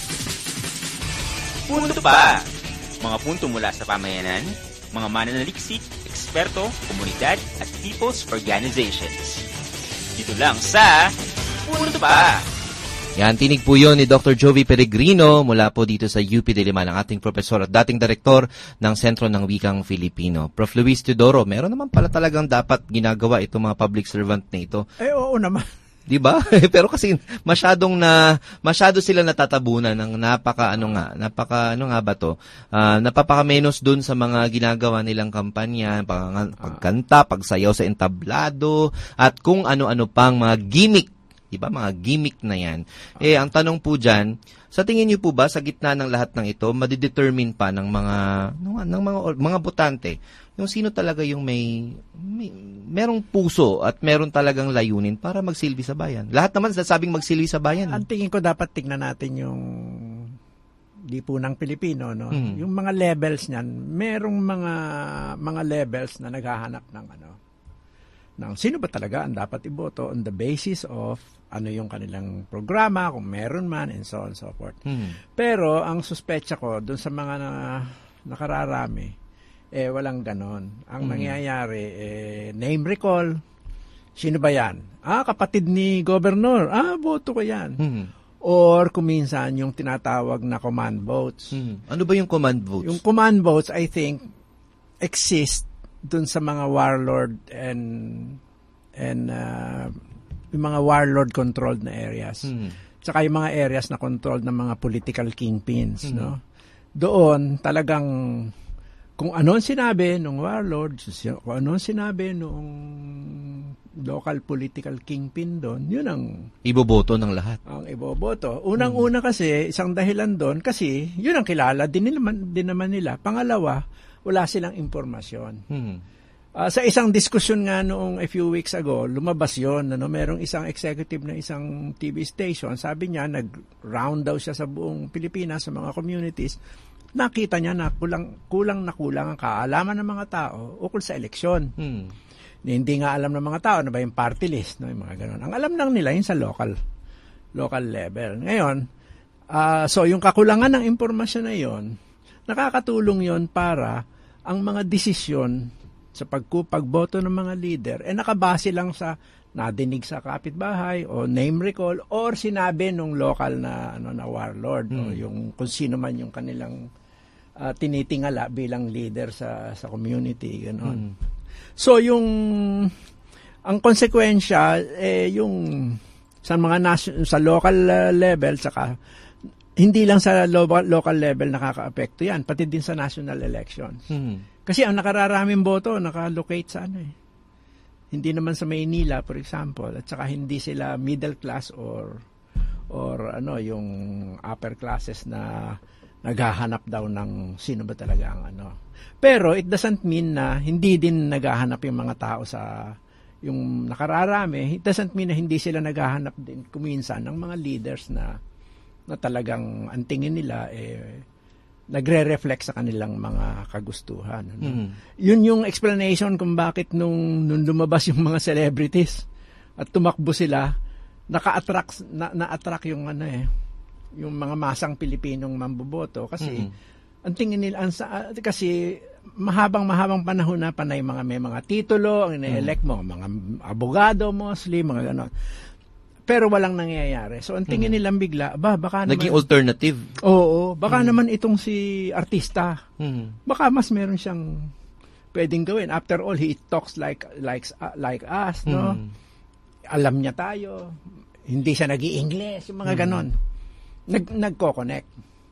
Punto pa! Mga punto mula sa pamayanan, mga mananaliksik, eksperto, komunidad, at people's organizations. Dito lang sa Punto Pa! Yan, tinig po yun ni Doctor Jovi Peregrino mula po dito sa U P Diliman, ang ating profesor at dating direktor ng Sentro ng Wikang Filipino. Prof Luis Teodoro, meron naman pala talagang dapat ginagawa itong mga public servant na ito. Eh, oo naman. Di ba? Pero kasi masyadong na masyado sila natatabunan ng napaka ano nga, napaka ano nga ba to? Uh, napapakamenos dun sa mga ginagawa nilang kampanya, pag, pagkanta, pagsayaw sa entablado at kung ano-ano pang mga gimmick. Diba? Mga gimmick na yan. Eh, ang tanong po dyan, sa tingin niyo po ba, sa gitna ng lahat ng ito, madidetermine pa ng mga, ng, ng mga, mga botante, yung sino talaga yung may, may, merong puso at meron talagang layunin para magsilbi sa bayan. Lahat naman sasabing magsilbi sa bayan. Ang tingin ko dapat tignan natin yung lipunang Pilipino, no? Hmm. Yung mga levels niyan, merong mga, mga levels na naghahanap ng ano, ng sino ba talaga ang dapat iboto on the basis of ano yung kanilang programa, kung meron man, and so on and so forth. Hmm. Pero, ang suspecha ko, dun sa mga na, nakararami, eh, walang ganon. Ang hmm. nangyayari, eh, name recall, sino ba yan? Ah, kapatid ni Governor. Ah, boto ko yan. Hmm. Or, kuminsan, yung tinatawag na command votes. Hmm. Ano ba yung command votes? Yung command votes, I think, exist dun sa mga warlord and and uh, yung mga warlord controlled na areas. Hmm. Tsaka yung mga areas na controlled ng mga political kingpins, hmm. no? Doon talagang kung ano ang sinabi ng warlord, kung ano ang sinabi ng local political kingpin doon, yun ang iboboto ng lahat. Ang iboboto. Unang-una kasi isang dahilan doon kasi yun ang kilala din naman din naman nila. Pangalawa, wala silang impormasyon. Hmm. Uh, sa isang diskusyon nga noong a few weeks ago, lumabas yun. Ano, merong isang executive na isang T V station, sabi niya, nag-round daw siya sa buong Pilipinas, sa mga communities, nakita niya na kulang, kulang na kulang ang kaalaman ng mga tao ukol sa eleksyon. Hmm. Hindi nga alam ng mga tao na ba yung party list, no, yung mga ganun. Ang alam lang nila yun sa local, local level. Ngayon, uh, so yung kakulangan ng impormasyon na yun, nakakatulong yon para ang mga desisyon sa pagboto ng mga leader eh nakabase lang sa nadinig sa kapitbahay o name recall or sinabi nung local na ano na warlord hmm. o yung kung sino man yung kanilang uh, tinitingala bilang leader sa sa community, ganoon. Hmm. So yung ang konsekwensya eh yung sa mga nation, sa local uh, level saka hindi lang sa local, local level nakaka-apekto yan, pati din sa national elections. Hmm. Kasi ang nakararaming boto, nakalocate sa ano eh. Hindi naman sa Maynila, for example, at saka hindi sila middle class or or ano, yung upper classes na naghahanap daw ng sino ba talaga ang ano. Pero it doesn't mean na hindi din naghahanap yung mga tao sa yung nakararami. It doesn't mean na hindi sila naghahanap din kuminsan ng mga leaders na na talagang ang tingin nila eh nagre-reflect sa kanilang mga kagustuhan. Ano? Mm-hmm. Yun yung explanation kung bakit nung, nung lumabas yung mga celebrities at tumakbo sila, naka-attract, na, na-attract yung ano eh, yung mga masang Pilipinong mamboboto kasi mm-hmm. ang tingin nila, ang, kasi mahabang-mahabang panahon na panay mga may mga titulo, ang ine-elect mo, mga abogado mostly, mga gano'n. Pero walang nangyayari. So, ang tingin nilang bigla, ba, baka naman... Naging alternative. Oo, baka hmm. naman itong si artista. Hmm. Baka mas meron siyang pwedeng gawin. After all, he talks like like, uh, like us, no? Hmm. Alam niya tayo. Hindi siya nag-i-English, yung mga hmm. ganon. Nag, nagko-connect.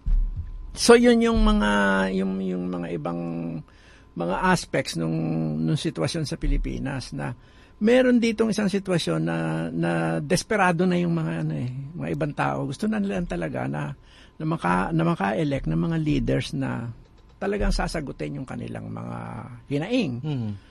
So, yun yung mga, yung, yung mga ibang mga aspects nung, nung sitwasyon sa Pilipinas na meron ditong isang sitwasyon na na desperado na yung mga ano eh, mga ibang tao. Gusto na nila talaga na na, maka, na maka-elect ng mga leaders na talagang sasagutin yung kanilang mga hinaing. Hmm.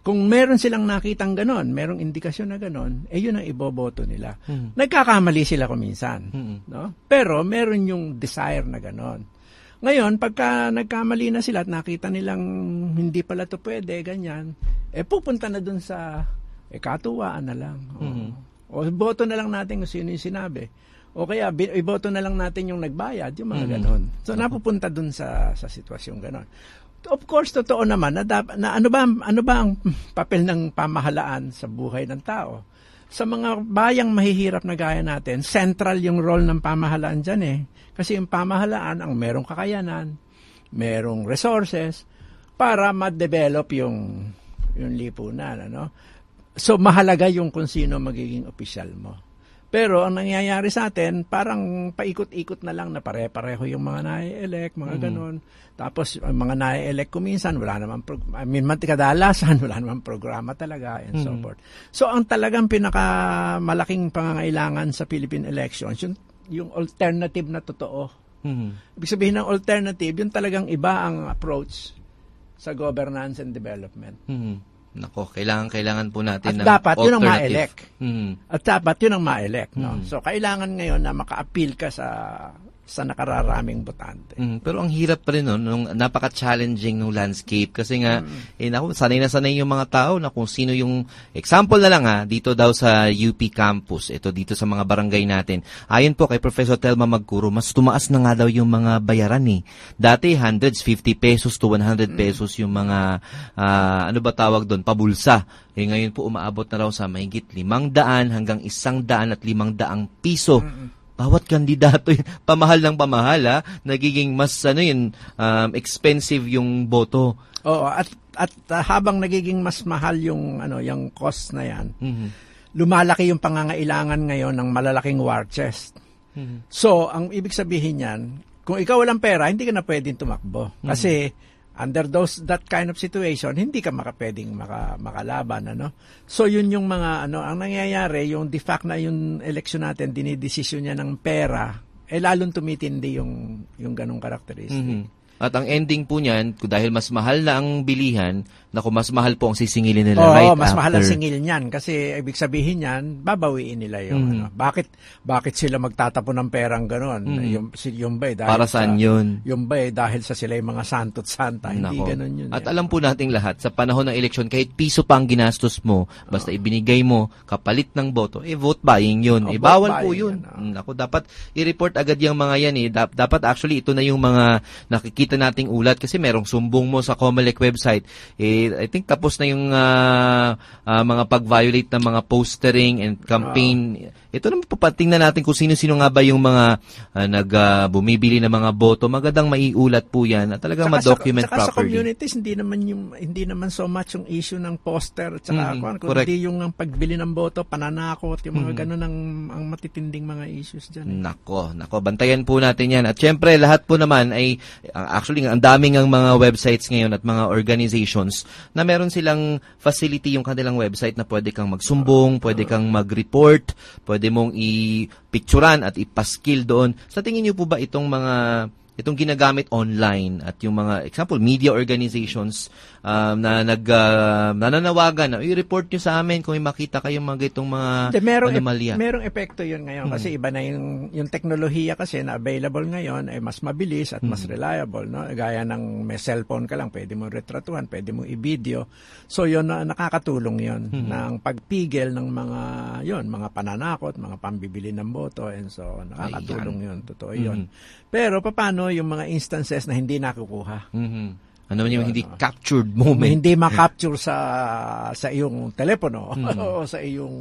kung meron silang nakitang ganon, merong indikasyon na ganon, eh yun ang iboboto nila. Mm. Nagkakamali sila kuminsan. Mm. No? Pero meron yung desire na ganon. Ngayon, pagka nagkamali na sila at nakita nilang hindi pala to pwede, ganyan, eh pupunta na dun sa eh, katuwaan na lang. Mm. O, o boto na lang natin kung sino yung sinabi. O kaya, bi- iboto na lang natin yung nagbayad, yung mga Mm. ganon. So, napupunta dun sa, sa sitwasyong ganon. Of course, totoo naman na, dap- na ano ba ano ba ang papel ng pamahalaan sa buhay ng tao? Sa mga bayang mahihirap na gaya natin, central yung role ng pamahalaan dyan eh. Kasi yung pamahalaan ang merong kakayanan, merong resources para ma-develop yung yung lipunan, ano? So mahalaga yung kung sino magiging opisyal mo. Pero ang nangyayari sa atin, parang paikot-ikot na lang na pare-pareho yung mga nai-elect, mga Mm. ganon. Tapos ang mga nai-elect kuminsan, wala naman, pro- I mean, kadalasan, wala naman programa talaga, and so Mm. forth. So ang talagang pinakamalaking pangangailangan sa Philippine elections, yung, yung alternative na totoo. Mm. Ibig sabihin ng alternative, yung talagang iba ang approach sa governance and development. Mm. Nako, kailangan kailangan po natin At ng dapat yun ang alternative. ma-elect. Mm. At dapat yun ang ma-elect. No? Mm. So, kailangan ngayon na maka-appeal ka sa sa nakararaming botante. Mm, pero ang hirap pa rin no, nung napaka-challenging ng landscape kasi nga Mm. eh naku, sanay na sanay yung mga tao na kung sino yung example na lang ha dito daw sa U P campus, ito dito sa mga barangay natin. Ayon po kay Professor Telma Magcuro, mas tumaas na nga daw yung mga bayaran eh. Dati hundreds, fifty pesos to one hundred pesos yung mga ah, ano ba tawag doon, pabulsa. Eh ngayon po umaabot na raw sa mahigit limang daan hanggang isang daan at limang daang piso. Bawat kandidato, pamahal ng pamahal, ha? Nagiging mas ano yun, um, expensive yung boto. Oo, at at uh, habang nagiging mas mahal yung ano, yung cost na yan, Mhm. lumalaki yung pangangailangan ngayon ng malalaking war chest. Mhm. So, ang ibig sabihin niyan, kung ikaw walang pera, hindi ka na pwedeng tumakbo. Mhm. Kasi under those that kind of situation, hindi ka makapwedeng maka, makalaban, ano? So yun yung mga ano, ang nangyayari, yung de facto na yung election natin, dinidesisyon niya ng pera, eh lalong tumitindi yung yung ganung karakteristik. Mhm. At ang ending po niyan, dahil mas mahal na ang bilihan, naku, mas mahal po ang sisingilin nila Oo, right mas after. mahal ang singil niyan kasi ibig sabihin niyan, babawiin nila yung Mhm. ano. Bakit bakit sila magtatapon ng perang gano'n? Mhm. Yung si- yung ba eh, dahil Para saan sa, yun? Yung ba eh, dahil sa sila yung mga santo't santa, hindi Nako. gano'n yun. At eh. alam po nating lahat, sa panahon ng eleksyon, kahit piso pa ang ginastos mo, basta ibinigay mo, kapalit ng boto, eh vote buying yun. Oh, eh vote bawal po buying yun. yan, ah. Mm, Ako, dapat i-report agad yung mga yan eh. Dap- dapat actually, ito na yung mga nakikita nating ulat kasi merong sumbong mo sa COMELEC website. Eh, I think tapos na yung ah, ah, mga pag-violate ng mga postering and campaign. Ito naman po, patingnan natin kung sino-sino nga ba yung mga ah, nag ah, bumibili ng mga boto. Magandang maiulat po yan at talagang Saka ma-document sa, saka sa properly. communities, hindi naman yung hindi naman so much yung issue ng poster at saka Mhm, kuwan, correct. kundi yung ang pagbili ng boto, pananakot, yung mga Mhm. ganun ang, ang matitinding mga issues dyan. eh. Nako, nako, bantayan po natin yan. At syempre, lahat po naman ay, uh, actually, ang daming ang mga websites ngayon at mga organizations na meron silang facility yung kanilang website na pwede kang magsumbong, pwede kang mag-report, pwede mong i-picturan at ipaskill doon. Sa tingin niyo po ba itong mga itong ginagamit online at yung mga example media organizations um, na nag uh, nananawagan na i-report nyo sa amin kung may makita kayong mga itong mga Hindi, merong, anomalya. ep- merong epekto yun ngayon Mhm. kasi iba na yung, yung teknolohiya kasi na available ngayon ay mas mabilis at mas Mhm. reliable. No? Gaya ng may cellphone ka lang, pwede mo retratuhan, pwede mo i-video. So yun, na, nakakatulong yun Mhm. ng pagpigil ng mga yun, mga pananakot, mga pambibili ng boto and so on. Nakakatulong yun, totoo yun. Pero paano yung mga instances na hindi nakukuha? Mhm. Ano man yung hindi captured moment? Hindi ma-capture sa sa iyong telepono Mhm. o sa iyong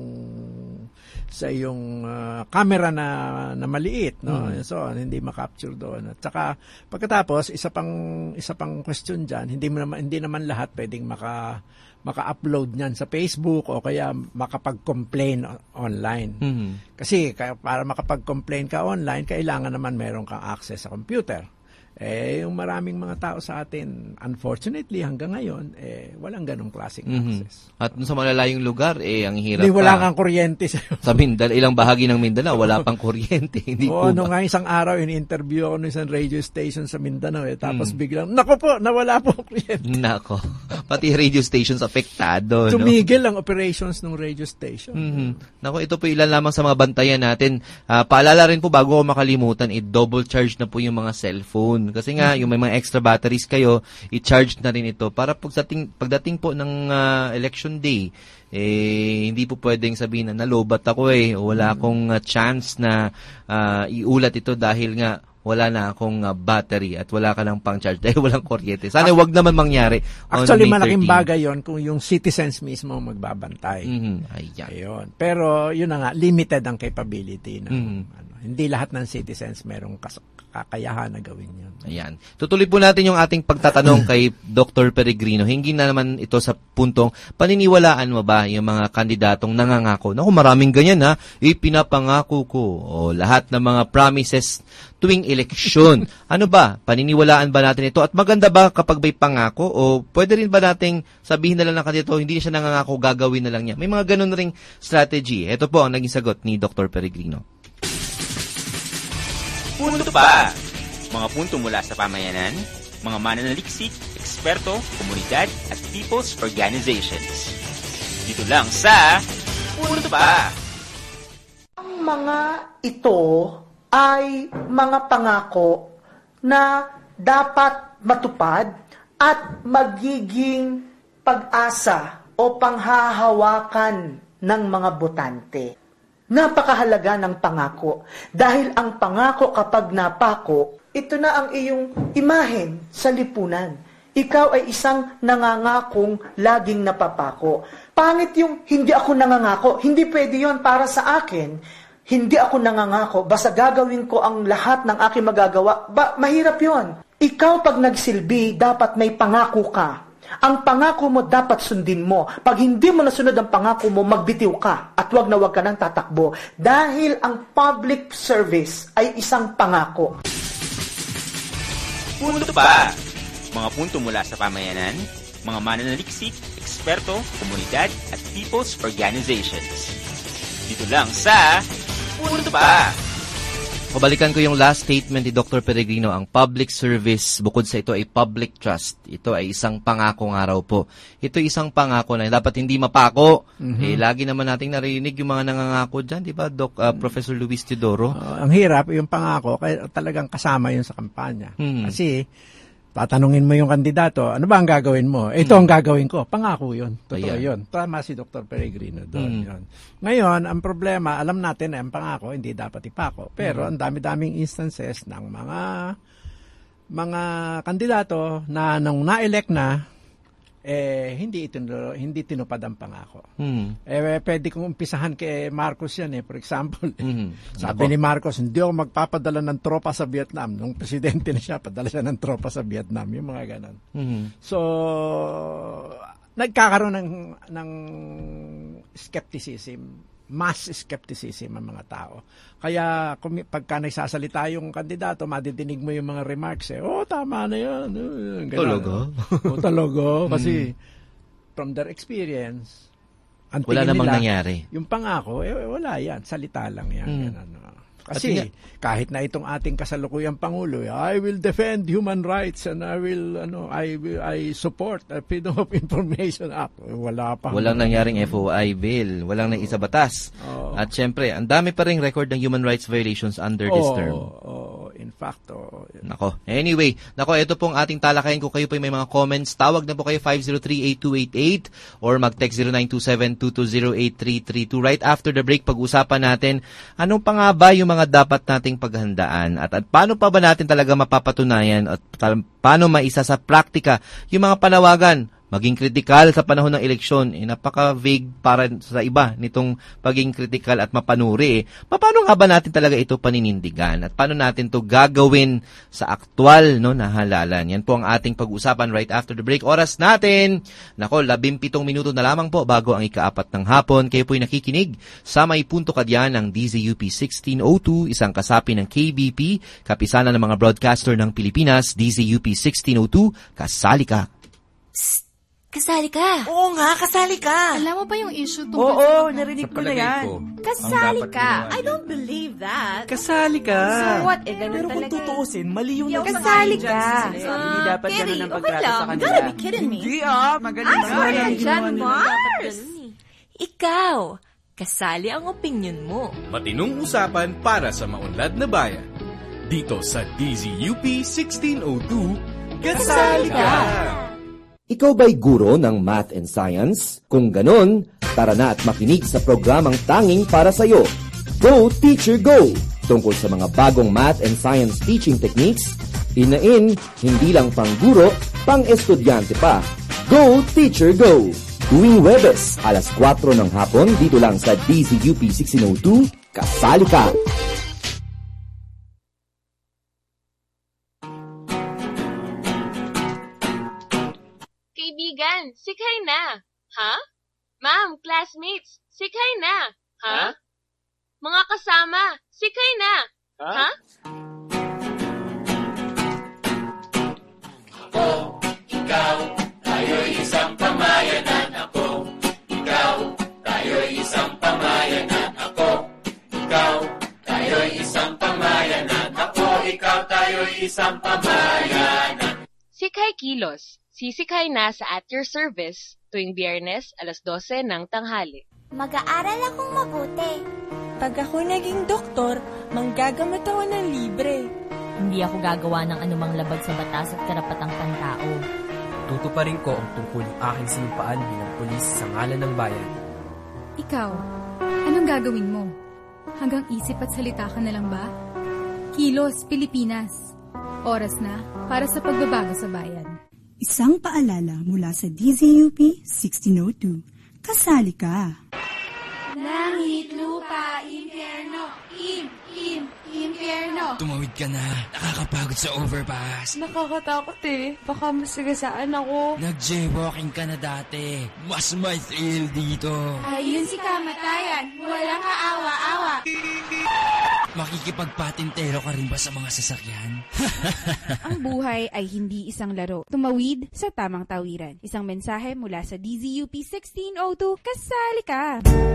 sa iyong ah, camera na na maliit, no? Mhm. So hindi ma-capture doon. At saka pagkatapos isa pang isa pang question diyan, hindi mo naman hindi naman lahat pwedeng maka maka-upload niyan sa Facebook o kaya makapag-complain o- online. Mhm. Kasi kaya para makapag-complain ka online, kailangan naman meron kang access sa computer. Eh, yung maraming mga tao sa atin, unfortunately, hanggang ngayon, eh, walang ganong klaseng Mhm. access. At dun sa malalayong lugar, eh, ang hirap Hindi, wala pa. kang kuryente sa'yo. Sa Mindanao, ilang bahagi ng Mindanao, wala pang kuryente. Hindi Oo, po ano ba? nga isang araw, in-interview ako ng isang radio station sa Mindanao, eh, tapos Mm. biglang, nako po, nawala po ang kuryente. Nako. Pati radio stations apektado. No? Tumigil ang operations ng radio station. Mhm. Nako, ito po ilan lamang sa mga bantayan natin. Ah, paalala rin po, bago ko makalimutan, i-double charge na po yung mga cellphone. Kasi nga, yung may mga extra batteries kayo, i-charge na rin ito para pagdating, pagdating po ng ah, election day, eh, hindi po pwedeng sabihin na nalobat ako eh, o wala akong ah, chance na ah, iulat ito dahil nga wala na akong ah, battery at wala ka ng pang-charge dahil walang kuryente. Sana wag naman mangyari on Actually, May malaking thirteenth. bagay yon kung yung citizens mismo ang magbabantay. Mhm. Ayan. Ayun. Pero, yun na nga, limited ang capability. Ng, Mhm. ano, hindi lahat ng citizens merong kas- kakayahan na gawin yun. Ayan. Tutuloy po natin yung ating pagtatanong kay Doctor Peregrino. Hinggil na naman ito sa puntong, paniniwalaan mo ba yung mga kandidatong nangangako? Naku, maraming ganyan ha. Ipinapangako ko. O, lahat ng mga promises tuwing eleksyon. Ano ba? Paniniwalaan ba natin ito? At maganda ba kapag may pangako? O pwede rin ba nating sabihin na lang ng kandidato, hindi siya nangangako, gagawin na lang niya? May mga ganun ring strategy. Ito po ang naging sagot ni Doctor Peregrino. Punto pa! Mga punto mula sa pamayanan, mga mananaliksik, eksperto, komunidad, at people's organizations. Dito lang sa Punto Pa! Ang mga ito ay mga pangako na dapat matupad at magiging pag-asa o panghahawakan ng mga botante. Napakahalaga ng pangako dahil ang pangako kapag napako, ito na ang iyong imahen sa lipunan. Ikaw ay isang nangangakong laging napapako. Pangit yung hindi ako nangangako. Hindi pwede yon para sa akin. Hindi ako nangangako. Basta gagawin ko ang lahat ng aking magagawa. Ba, mahirap yon. Ikaw pag nagsilbi, dapat may pangako ka. Ang pangako mo dapat sundin mo. Pag hindi mo nasunod ang pangako mo, magbitiw ka at wag na wag ka nang tatakbo. Dahil ang public service ay isang pangako. Punto Pa! Mga punto mula sa pamayanan, mga mananaliksik, eksperto, komunidad, at people's organizations. Dito lang sa Punto Pa! Pabalikan ko yung last statement ni Doctor Peregrino, ang public service, bukod sa ito ay public trust. Ito ay isang pangako nga raw po. Ito ay isang pangako na dapat hindi mapako. Mhm. Eh, lagi naman nating narinig yung mga nangangako dyan, di ba, Doc, uh, Professor Luis Teodoro? Uh, ang hirap, yung pangako, kaya talagang kasama yun sa kampanya. Hmm. Kasi, tatanungin mo yung kandidato, ano ba ang gagawin mo? Ito ang gagawin ko. Pangako yun. Totoo Ayan. yun. Tama si Doctor Peregrino doon. Mm. Yun. Ngayon, ang problema, alam natin na ang pangako, hindi dapat ipako. Pero Mm. ang dami-daming instances ng mga mga kandidato na nung na-elect na, eh, hindi, itinulo, hindi tinupad ang pangako. Hmm. Eh, pwede kong umpisahan kay Marcos yan eh. For example, eh, Mhm. sabi Ako. ni Marcos, hindi ako magpapadala ng tropa sa Vietnam. Nung presidente na siya, padala siya ng tropa sa Vietnam. Yung mga ganon. Mhm. So, nagkakaroon ng, ng skepticism, mass skepticism ang mga tao. Kaya kung, pagka nagsasalita yung kandidato, madidinig mo yung mga remarks eh, oh, tama na yan. Uh, Talaga? oh, talaga. Kasi, from their experience, ang Wala tingin namang nila, nangyari. Yung pangako, eh, wala yan. Salita lang yan. Mm. Yan, ano. Kasi At kahit na itong ating kasalukuyang pangulo, I will defend human rights and I will ano I will I support the Freedom of Information Act. Wala pa. Walang nangyaring F O I bill, walang nang isa batas. Oh. At syempre, ang dami pa ring record ng human rights violations under this oh, term. Oh, in fact, oh. Nako. Anyway, nako, ito pong ating talakayan. Kung kayo po may mga comments, tawag na po kayo five zero three, eight two eight eight or mag-text zero nine two seven, two two zero, eight three three two. Right after the break, pag-usapan natin anong pa nga ba yung mga dapat nating paghandaan at, at paano pa ba natin talaga mapapatunayan at tal- paano maisa sa praktika yung mga panawagan, maging kritikal sa panahon ng eleksyon. Eh, napaka-vague para sa iba nitong pagiging kritikal at mapanuri. Eh. Paano nga ba natin talaga ito paninindigan? At paano natin to gagawin sa aktual no, na halalan? Yan po ang ating pag-usapan right after the break. Oras natin, nako, labimpitong minuto na lamang po bago ang ikaapat ng hapon. Kayo po'y nakikinig sa May Punto Ka Diyan ng D Z U P sixteen oh two, isang kasapi ng K B P, kapisanan ng mga broadcaster ng Pilipinas, D Z U P sixteen oh two, kasali ka. Psst! Kasali ka. Oo nga, kasali ka. Alam mo ba yung issue tungkol Oo, sa... narinig ko na yan. Ko, kasali ka. I don't believe that. Kasali ka. So what? Eh, ganun Pero kung talaga. tutuusin, mali yung Kasali ka. Hindi dapat Kitty, ganun ang okay pagtrato lang. sa kanila. You gotta be kidding me. Hindi ah, magaling Ah, sorry ka dyan, Mars. Ikaw, kasali ang opinion mo. Matinong usapan para sa maunlad na bayan. Dito sa D Z U P sixteen oh two, kasali ka! Ikaw ba'y guro ng math and science? Kung ganon, tara na at makinig sa programang tanging para sa'yo. Go Teacher Go! Tungkol sa mga bagong math and science teaching techniques, in-in, hindi lang pang guro, pang estudyante pa. Go Teacher Go! Tuwing Webes, alas kwatro ng hapon, dito lang sa D Z U P sixteen oh two, kasali ka! Kaibigan, sikay na. Ha? Ma'am, classmates, sikay na. Ha? Mga kasama, sikay na. Ha? Ako, ikaw, tayo'y isang pamayanan. Ako, ikaw, tayo'y isang pamayanan. Ako, ikaw, tayo'y isang pamayanan. Ako, ikaw, tayo'y isang pamayanan. Sikay Kilos. Sisikay na sa At Your Service tuwing Biyernes alas dose ng tanghali. Mag-aaral akong mabuti. Pag ako naging doktor, manggagamot ako ng libre. Hindi ako gagawa ng anumang labag sa batas at karapatang pantao. Tutuparin ko ang tungkulong aking sinumpaan bilang pulis sa ngalan ng bayan. Ikaw, anong gagawin mo? Hanggang isip at salita ka na lang ba? Kilos, Pilipinas. Oras na para sa pagbabago sa bayan. Isang paalala mula sa D Z U P sixteen oh two. Kasali ka! Langit, lupa, impyerno, im, im, impyerno. Tumawid ka na. Nakakapagod sa overpass. Nakakatakot eh. Baka masagasaan ako. Nag-jaywalking ka na dati. Mas may thrill dito. Ayun si kamatayan. Walang kaawa-awa. Makikipagpatintero ka rin ba sa mga sasakyan? Ang buhay ay hindi isang laro. Tumawid sa tamang tawiran. Isang mensahe mula sa D Z U P sixteen oh two. Kasali ka!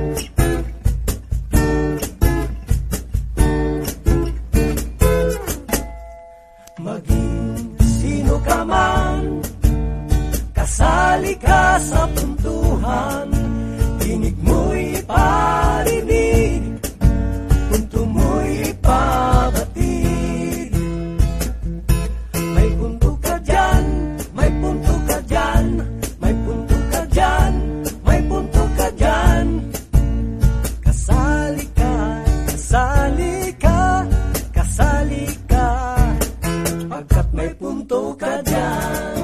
Maging sino ka man, kasali ka sa puntuhan. Tinig mo'y parinig, punto mo'y pabatid. May punto ka dyan, may punto ka dyan, may punto ka dyan, may punto ka dyan. Kasali ka, kasali ka, kasali ka, pagkat may punto ka dyan.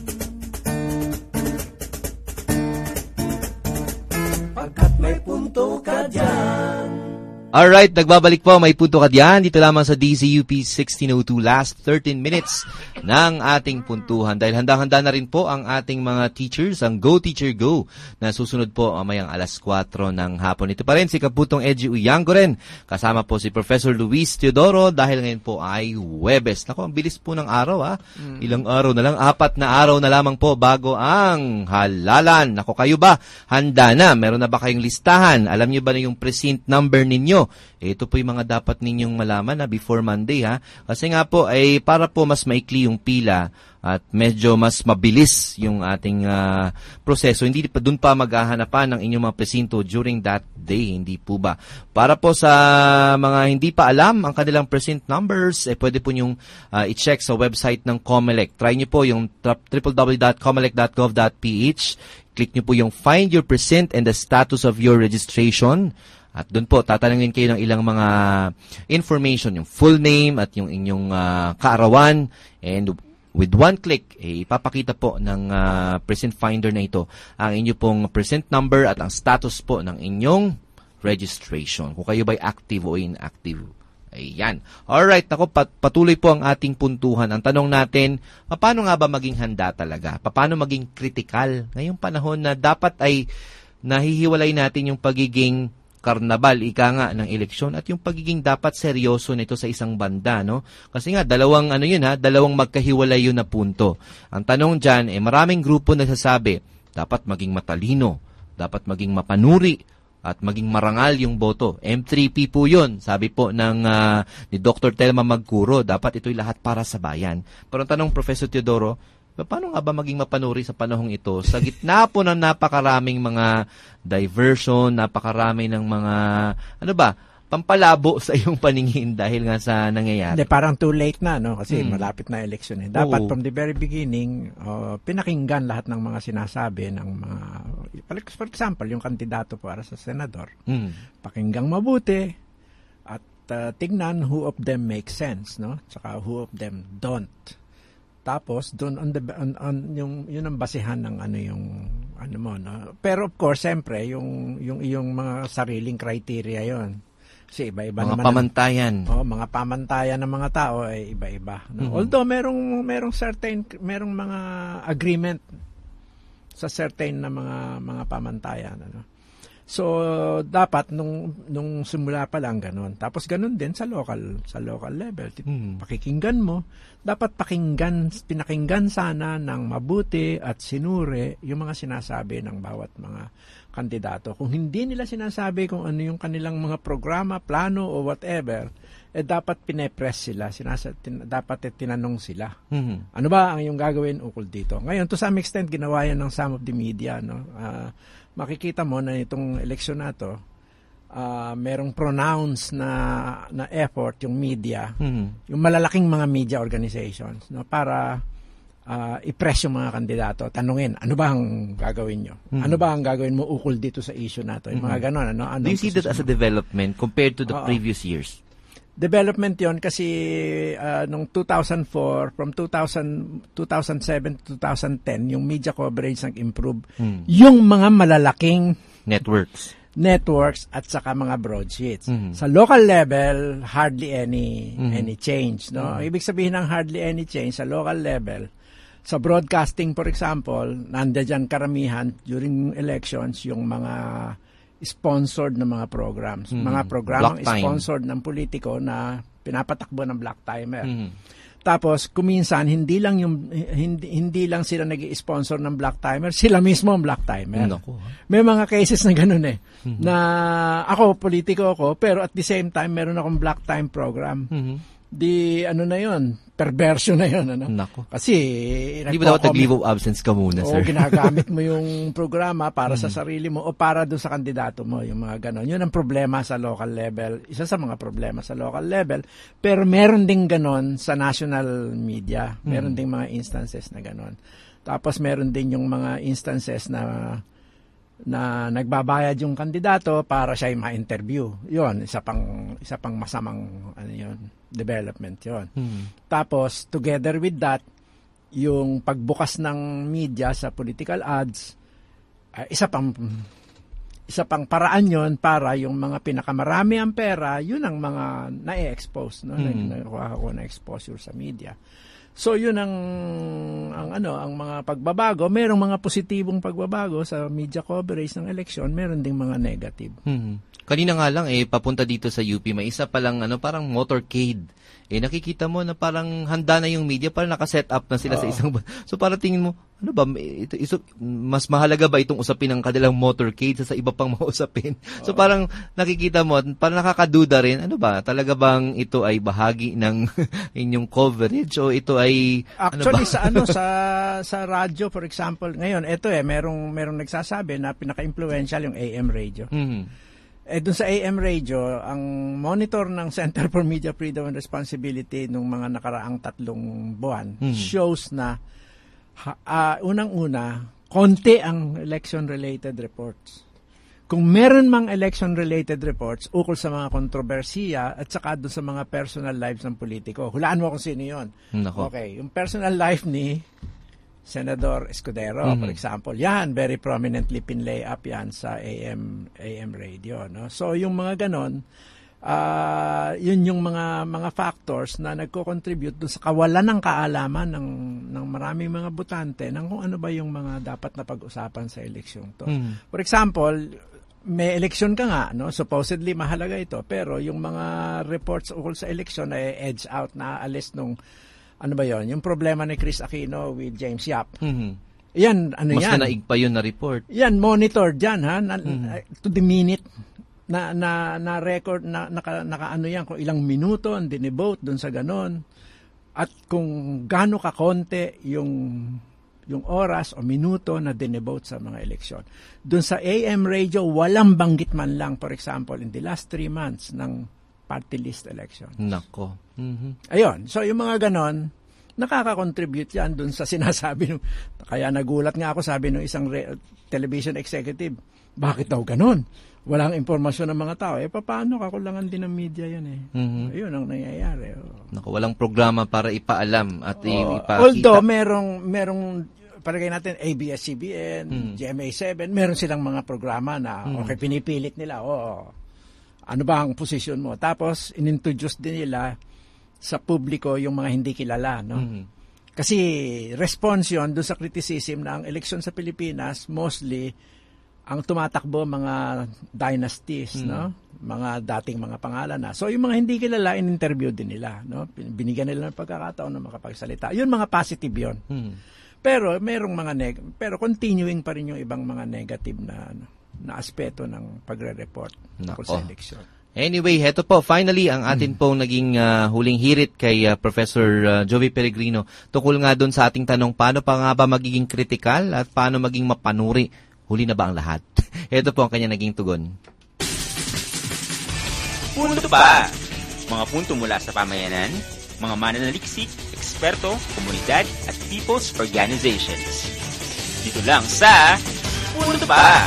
Pagkat may punto ka dyan. Alright, nagbabalik po, may punto ka diyan. Dito lamang sa D Z U P sixteen oh two, last thirteen minutes ng ating puntuhan. Dahil handa-handa na rin po ang ating mga teachers, ang Go Teacher Go, na susunod po mamayang alas kwatro ng hapon. Ito pa rin si Kaputong Edgy Uyango rin. Kasama po si Professor Luis Teodoro dahil ngayon po ay Huwebes. Nako, ang bilis po ng araw ha. Mm. Ilang araw na lang, apat na araw na lamang po bago ang halalan. Nako, kayo ba? Handa na? Meron na ba kayong listahan? Alam niyo ba na yung precinct number ninyo? Ito po yung mga dapat ninyong malaman na before Monday ha. Kasi nga po ay para po mas maikli yung pila at medyo mas mabilis yung ating uh, proseso. Hindi pa dun pa maghahanapan ng inyong mga presinto during that day, hindi po ba? Para po sa mga hindi pa alam ang kanilang precinct numbers, eh pwede po nyong uh, i-check sa website ng COMELEC. Try nyo po yung w w w dot comelec dot gov dot p h. Click nyo po yung Find Your Precinct and the Status of Your Registration. At doon po, tatanungin kayo ng ilang mga information, yung full name at yung inyong uh, kaarawan. And with one click, eh, ipapakita po ng uh, present finder na ito ang inyo pong present number at ang status po ng inyong registration. Kung kayo ba'y active o inactive. Ayan. Alright, ako, pat- patuloy po ang ating puntuhan. Ang tanong natin, paano nga ba maging handa talaga? Paano maging critical? Ngayong panahon na dapat ay nahihiwalay natin yung pagiging karnabal, ika nga, ng eleksyon at yung pagiging dapat seryoso nito sa isang banda, no? Kasi nga, dalawang, ano yun ha, dalawang magkahiwalay yun na punto. Ang tanong dyan, eh, maraming grupo nagsasabi, dapat maging matalino, dapat maging mapanuri, at maging marangal yung boto. M three P po yun, sabi po ng uh, ni Doctor Telma Magcuro, dapat ito'y lahat para sa bayan. Pero ang tanong, Professor Teodoro, paano nga ba maging mapanuri sa panahong ito? Sa gitna po ng napakaraming mga diversion, napakarami ng mga, ano ba, pampalabo sa iyong paningin dahil nga sa nangyayari. Hindi, parang too late na, no? Kasi hmm. malapit na election eh. Dapat Oo. from the very beginning, uh, pinakinggan lahat ng mga sinasabi ng mga, for example, yung kandidato para sa senador. Hmm. Pakinggang mabuti at uh, tignan who of them makes sense, no? Tsaka who of them don't. Tapos doon on the on, on yung yun ang basehan ng ano yung ano mo, no? Pero of course, siyempre, yung yung iyong mga sariling criteria 'yon. Kasi iba-iba mga naman pamantayan. Ang, oh, mga pamantayan ng mga tao ay iba-iba. No? Mm-hmm. Although merong merong certain merong mga agreement sa certain na mga mga pamantayan, ano. So dapat nung nung simula pa lang ganoon. Tapos ganoon din sa local sa local level. Mm-hmm. Pakikinggan mo, dapat pakinggan pinakinggan sana ng mabuti at sinure yung mga sinasabi ng bawat mga kandidato. Kung hindi nila sinasabi kung ano yung kanilang mga programa, plano o whatever, eh dapat pinepress sila, sinasa, tin, dapat eh, tinanong sila. Mm-hmm. Ano ba ang iyong gagawin ukol dito? Ngayon, to some extent, ginawa yan ng some of the media. No? Uh, makikita mo na itong eleksyon na to, uh, merong pronounced na, na effort yung media, mm-hmm. yung malalaking mga media organizations, no? Para Uh, i-press yung mga kandidato, tanungin, ano ba ang gagawin nyo? Mm-hmm. Ano ba ang gagawin mo ukol dito sa issue na to? Yung mga ganon, ano? Do you see that as a development compared to the Oo. previous years? Development yon kasi uh, nung two thousand four, from two thousand, two thousand seven to two thousand ten, yung media coverage nag-improve. Mm. Yung mga malalaking networks networks at saka mga broadsheets. Mm-hmm. Sa local level, hardly any mm-hmm. any change, no? Mm-hmm. Ibig sabihin ng hardly any change sa local level. Sa broadcasting, for example, nandiyan karamihan during elections yung mga sponsored na mga programs. Mm-hmm. Mga programang sponsored ng politiko na pinapatakbo ng black timer. Mm-hmm. Tapos kuminsan hindi lang yung hindi hindi lang sila nag-i-sponsor ng black timer, sila mismo ang black timer. Naku, may mga cases na ganoon eh. Mm-hmm. Na ako politiko ako pero at the same time meron akong black time program. Mm-hmm. Di ano na 'yon, perversion na 'yon, ano. Naku. Kasi hindi ba dapat nag-leave of absence ka muna, sir? O ginagamit mo yung programa para mm-hmm. sa sarili mo o para doon sa kandidato mo, yung mga ganon. Yun ang problema sa local level. Isa sa mga problema sa local level. Pero meron ding ganon sa national media. Meron mm-hmm. ding mga instances na ganon. Tapos meron din yung mga instances na na nagbabayad yung kandidato para siya ma-interview. Yun, isa pang isa pang masamang ano yun, development yun. Hmm. Tapos together with that, yung pagbukas ng media sa political ads, uh, isa pang isa pang paraan yun para yung mga pinakamarami ang pera, yun ang mga na-expose, no? Hmm. Nakuha ko na exposure sa media. So yun ang ang ano ang mga pagbabago, merong mga positibong pagbabago sa media coverage ng eleksyon, meron ding mga negative. Hmm. Kanina nga lang eh papunta dito sa U P, may isa pa lang ano parang motorcade. Eh nakikita mo na parang handa na yung media, parang naka-set up na sila Oo. sa isang so para tingin mo, ano ba ito, ito, mas mahalaga ba itong usapin ng kanilang motorcade sa, sa iba pang mga usapin? So parang nakikita mo, parang nakakaduda rin, ano ba, talaga bang ito ay bahagi ng inyong coverage o ito ay Actually ano ba? sa ano sa sa radyo, for example, ngayon ito eh merong merong nagsasabi na pinaka-influential yung A M radio. Mm-hmm. Eh dun sa A M radio, ang monitor ng Center for Media Freedom and Responsibility nung mga nakaraang tatlong buwan mm-hmm. shows na ha, uh, unang-una konti ang election related reports. kung meron mang election-related reports ukol sa mga kontrobersiya at saka doon sa mga personal lives ng politiko. Hulaan mo kung sino yun. Nako. Okay, yung personal life ni Senador Escudero, Mm-hmm. for example, yan, very prominently pinlay up yan sa A M A M radio. No? So, yung mga ganon, uh, yun yung mga mga factors na nagko-contribute doon sa kawalan ng kaalaman ng, ng maraming mga botante ng kung ano ba yung mga dapat na pag-usapan sa eleksyon to. Mm. For example, may eleksyon ka nga, no? Supposedly mahalaga ito, pero yung mga reports ukol sa eleksyon ay edge out, na alis nung, ano ba yon, yung problema ni Chris Aquino with James Yap. Mm-hmm. Yan, ano Mas yan? Mas nanaig pa yun na report. Yan, monitored yan, ha? Na, mm-hmm. To the minute, na, na, na record, na, naka, naka ano yan, kung ilang minuto ang dinibote dun sa ganon, at kung gaano kakonte yung yung oras o minuto na dinibote sa mga eleksyon. Doon sa A M radio, walang banggit man lang, for example, in the last three months ng party list election. Nako. Mm-hmm. Ayun. So, yung mga ganon, nakaka-contribute yan doon sa sinasabi. Nung, kaya nagulat nga ako, sabi ng isang re- television executive, bakit daw ganon? Walang impormasyon ng mga tao. Eh, paano? Kakulangan din ng media yan eh. Mm-hmm. Ayun ang nangyayari. Oh. Naku, walang programa para ipaalam at oh, ipakita. Although, merong, merong, palagay natin, A B S C B N, mm. G M A seven, meron silang mga programa na, mm. okay, pinipilit nila, oh, ano ba ang posisyon mo? Tapos, inintroduce din nila sa publiko yung mga hindi kilala, no? Mm. Kasi, response yun doon sa criticism na ang eleksyon sa Pilipinas, mostly, ang tumatakbo mga dynasties, mm. no? Mga dating mga pangalan na. So, yung mga hindi kilala, in-interview din nila, no? Binigyan nila ng pagkakataon na makapagsalita. Yun, mga positive yun. Mm. Pero, merong mga, neg- pero continuing pa rin yung ibang mga negative na, na aspeto ng pagre-report tungkol sa eleksyon. Anyway, heto po, finally, ang atin pong naging uh, huling hirit kay uh, Professor uh, Jovi Peregrino. Tukol nga doon sa ating tanong, paano pa nga ba magiging kritikal at paano maging mapanuri? Huli na ba ang lahat? Heto po ang kanya naging tugon. Punto pa! Mga punto mula sa pamayanan, mga mananaliksik, eksperto, komunidad, at people's organizations. Dito lang sa Punto Pa!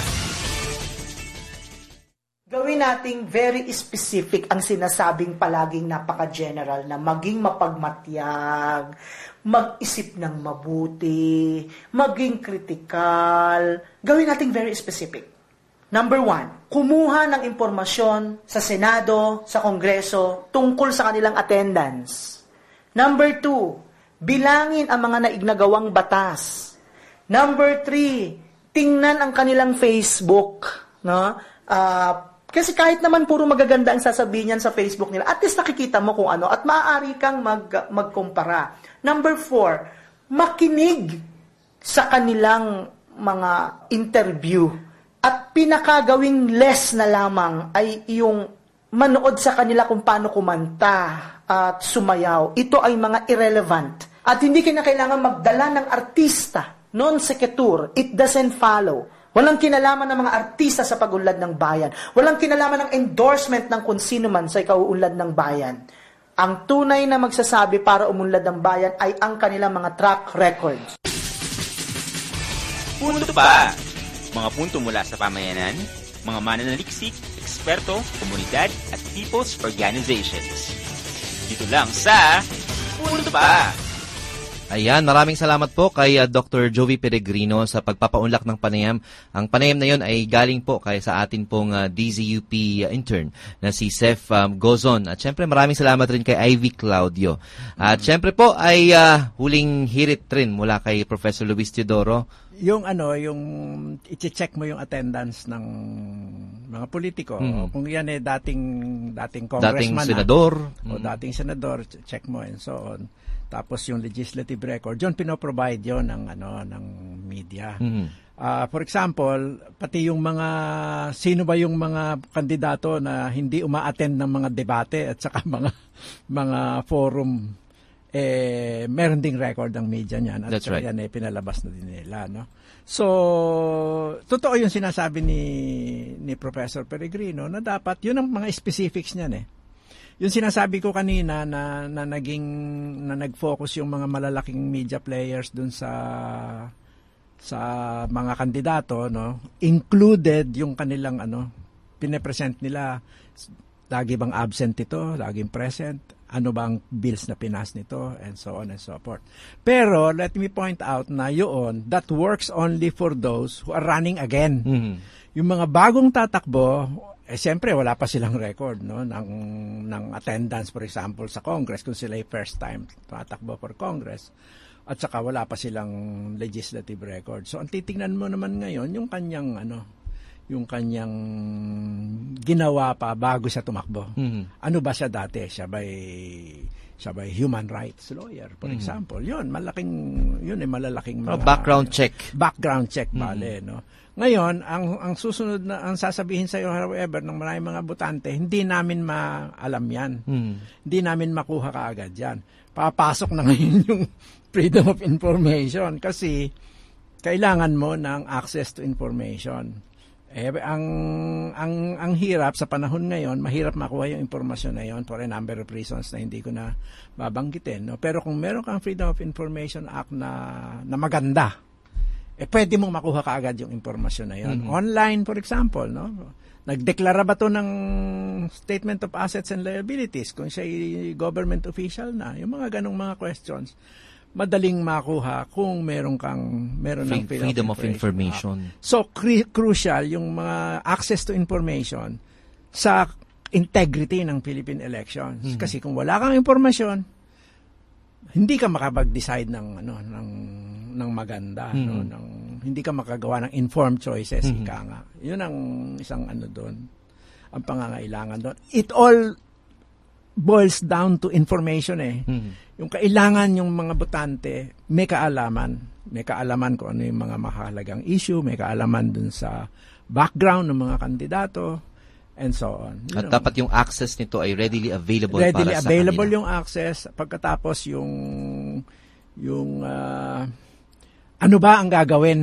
Gawin nating very specific ang sinasabing palaging napaka-general na maging mapagmatyag, mag-isip ng mabuti, maging kritikal. Gawin nating very specific. Number one, kumuha ng impormasyon sa Senado, sa Kongreso, tungkol sa kanilang attendance. Number two, bilangin ang mga naignagawang batas. Number three, tingnan ang kanilang Facebook. No? Uh, kasi kahit naman puro magaganda ang sasabihin niyan sa Facebook nila, at least nakikita mo kung ano, at maaari kang mag, magkumpara. Number four, makinig sa kanilang mga interview. At pinakagawing less na lamang ay yung manood sa kanila kung paano kumanta at sumayaw. Ito ay mga irrelevant. At hindi kinakailangan magdala ng artista, non sequitur. It doesn't follow. Walang kinalaman ng mga artista sa pag-unlad ng bayan. Walang kinalaman ng endorsement ng kung sino man sa ikauunlad ng bayan. Ang tunay na magsasabi para umunlad ng bayan ay ang kanilang mga track records. Punto pa! Mga punto mula sa pamayanan, mga mananaliksik, eksperto, komunidad, at people's organizations. Dito lang sa Punto Pa! Ayan, maraming salamat po kay uh, Doctor Jovi Peregrino sa pagpapaunlak ng panayam. Ang panayam na yon ay galing po kay sa atin pong uh, D Z U P uh, intern na si Seth um, Gozon. At syempre maraming salamat rin kay Ivy Claudio. At mm-hmm. syempre po ay uh, huling hirit rin mula kay Professor Luis Teodoro. Yung ano, yung i-check mo yung attendance ng mga politiko. Mm-hmm. Kung yan eh dating dating congressman, dating senador, at, o dating senador, check mo and so on. Tapos yung legislative record, yun pinoprovide yun ng ano ng media. Mm-hmm. Uh, for example, pati yung mga sino ba yung mga kandidato na hindi uma-attend ng mga debate at saka mga mga forum, eh meron ding record ng media niyan at That's right. yan eh pinalabas na din nila, no. So, totoo yung sinasabi ni ni Professor Peregrino na dapat yun ang mga specifics niyan eh. Yung sinasabi ko kanina na, na naging na nag-focus yung mga malalaking media players dun sa sa mga kandidato, no, included yung kanilang ano, pine-present nila, lagi bang absent ito, laging present, ano bang bills na pinas nito, and so on and so forth. Pero let me point out na yun, that works only for those who are running again. Mm-hmm. Yung mga bagong tatakbo, eh siyempre wala pa silang record, no, ng ng attendance, for example, sa Congress kung sila ay first time tatakbo for Congress, at saka wala pa silang legislative record. So ang titingnan mo naman ngayon yung kanyang ano, yung kanyang ginawa pa bago siya tumakbo. Mm-hmm. Ano ba siya dati? Siya ba'y siya ba'y human rights lawyer, for mm-hmm. example. Yun, malaking yun ay malalaking mga, oh, background check. Background check bale, mm-hmm. no. Ngayon, ang ang susunod na ang sasabihin sa iyo, however, ng maraming mga botante, hindi namin maalam 'yan. Mm-hmm. Hindi namin makuha kaagad 'yan. Papasok na ngayon yung freedom of information kasi kailangan mo ng access to information. Eh, ang ang ang hirap sa panahon ngayon, mahirap makuha yung impormasyon na yon for a number of reasons na hindi ko na babanggitin, no? Pero kung meron kang Freedom of Information Act na na maganda, eh pwede mong makuha kaagad yung impormasyon na yon. Mm-hmm. Online, for example, no? Nagdeklara ba to ng Statement of Assets and Liabilities kung siya ay government official na? Yung mga ganong mga questions, madaling makuha kung meron kang meron ng freedom, freedom of information. Act. So cri- crucial yung mga access to information sa integrity ng Philippine elections. Mm-hmm. Kasi kung wala kang impormasyon, hindi ka makapag-decide ng ano ng ng maganda, mm-hmm. no, ng hindi ka makagawa ng informed choices, mm-hmm. ika nga. 'Yun ang isang ano doon, ang pangangailangan doon. It all boils down to information eh. Mm-hmm. Yung kailangan yung mga botante may kaalaman, may kaalaman kung ano yung mga mahalagang issue, may kaalaman dun sa background ng mga kandidato, and so on. You At know, dapat yung access nito ay readily available readily para sa available kanila. Yung access, pagkatapos yung yung uh, ano ba ang gagawin?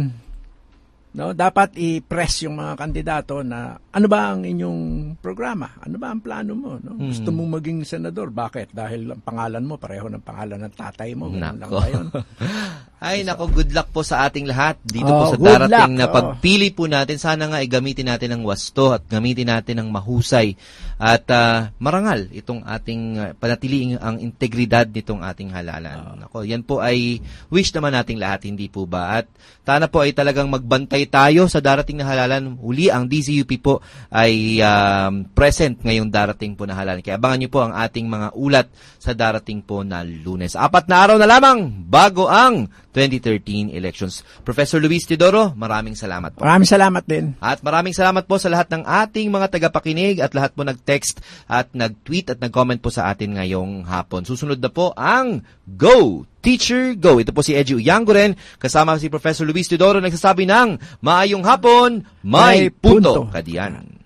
No, dapat i-press yung mga kandidato na ano ba ang inyong programa? Ano ba ang plano mo, no? Mm-hmm. Gusto mong maging senador, bakit? Dahil ang pangalan mo pareho ng pangalan ng tatay mo. Nako. Lang ba Ay, nako, good luck po sa ating lahat dito oh, po sa darating luck. na oh. pagpili po natin. Sana nga ay gamitin natin ng wasto at gamitin natin ng mahusay at uh, marangal itong ating uh, panatiliing ang integridad nitong ating halalan. Oh. Nako, yan po ay wish naman nating lahat, hindi po ba? At sana po ay talagang magbantay tayo sa darating na halalan. Uli, ang D Z U P po ay um, present ngayong darating po na halalan. Kaya abangan niyo po ang ating mga ulat sa darating po na Lunes. Apat na araw na lamang bago ang twenty thirteen elections. Professor Luis Teodoro, maraming salamat po. Maraming salamat din. At maraming salamat po sa lahat ng ating mga tagapakinig at lahat po nag-text at nag-tweet at nag-comment po sa atin ngayong hapon. Susunod na po ang Go! Teacher Go! Ito po si Edgy Uyanguren, kasama si Professor Luis Teodoro, nagsasabi ng maayong hapon, may, may punto. punto. Kadiyan.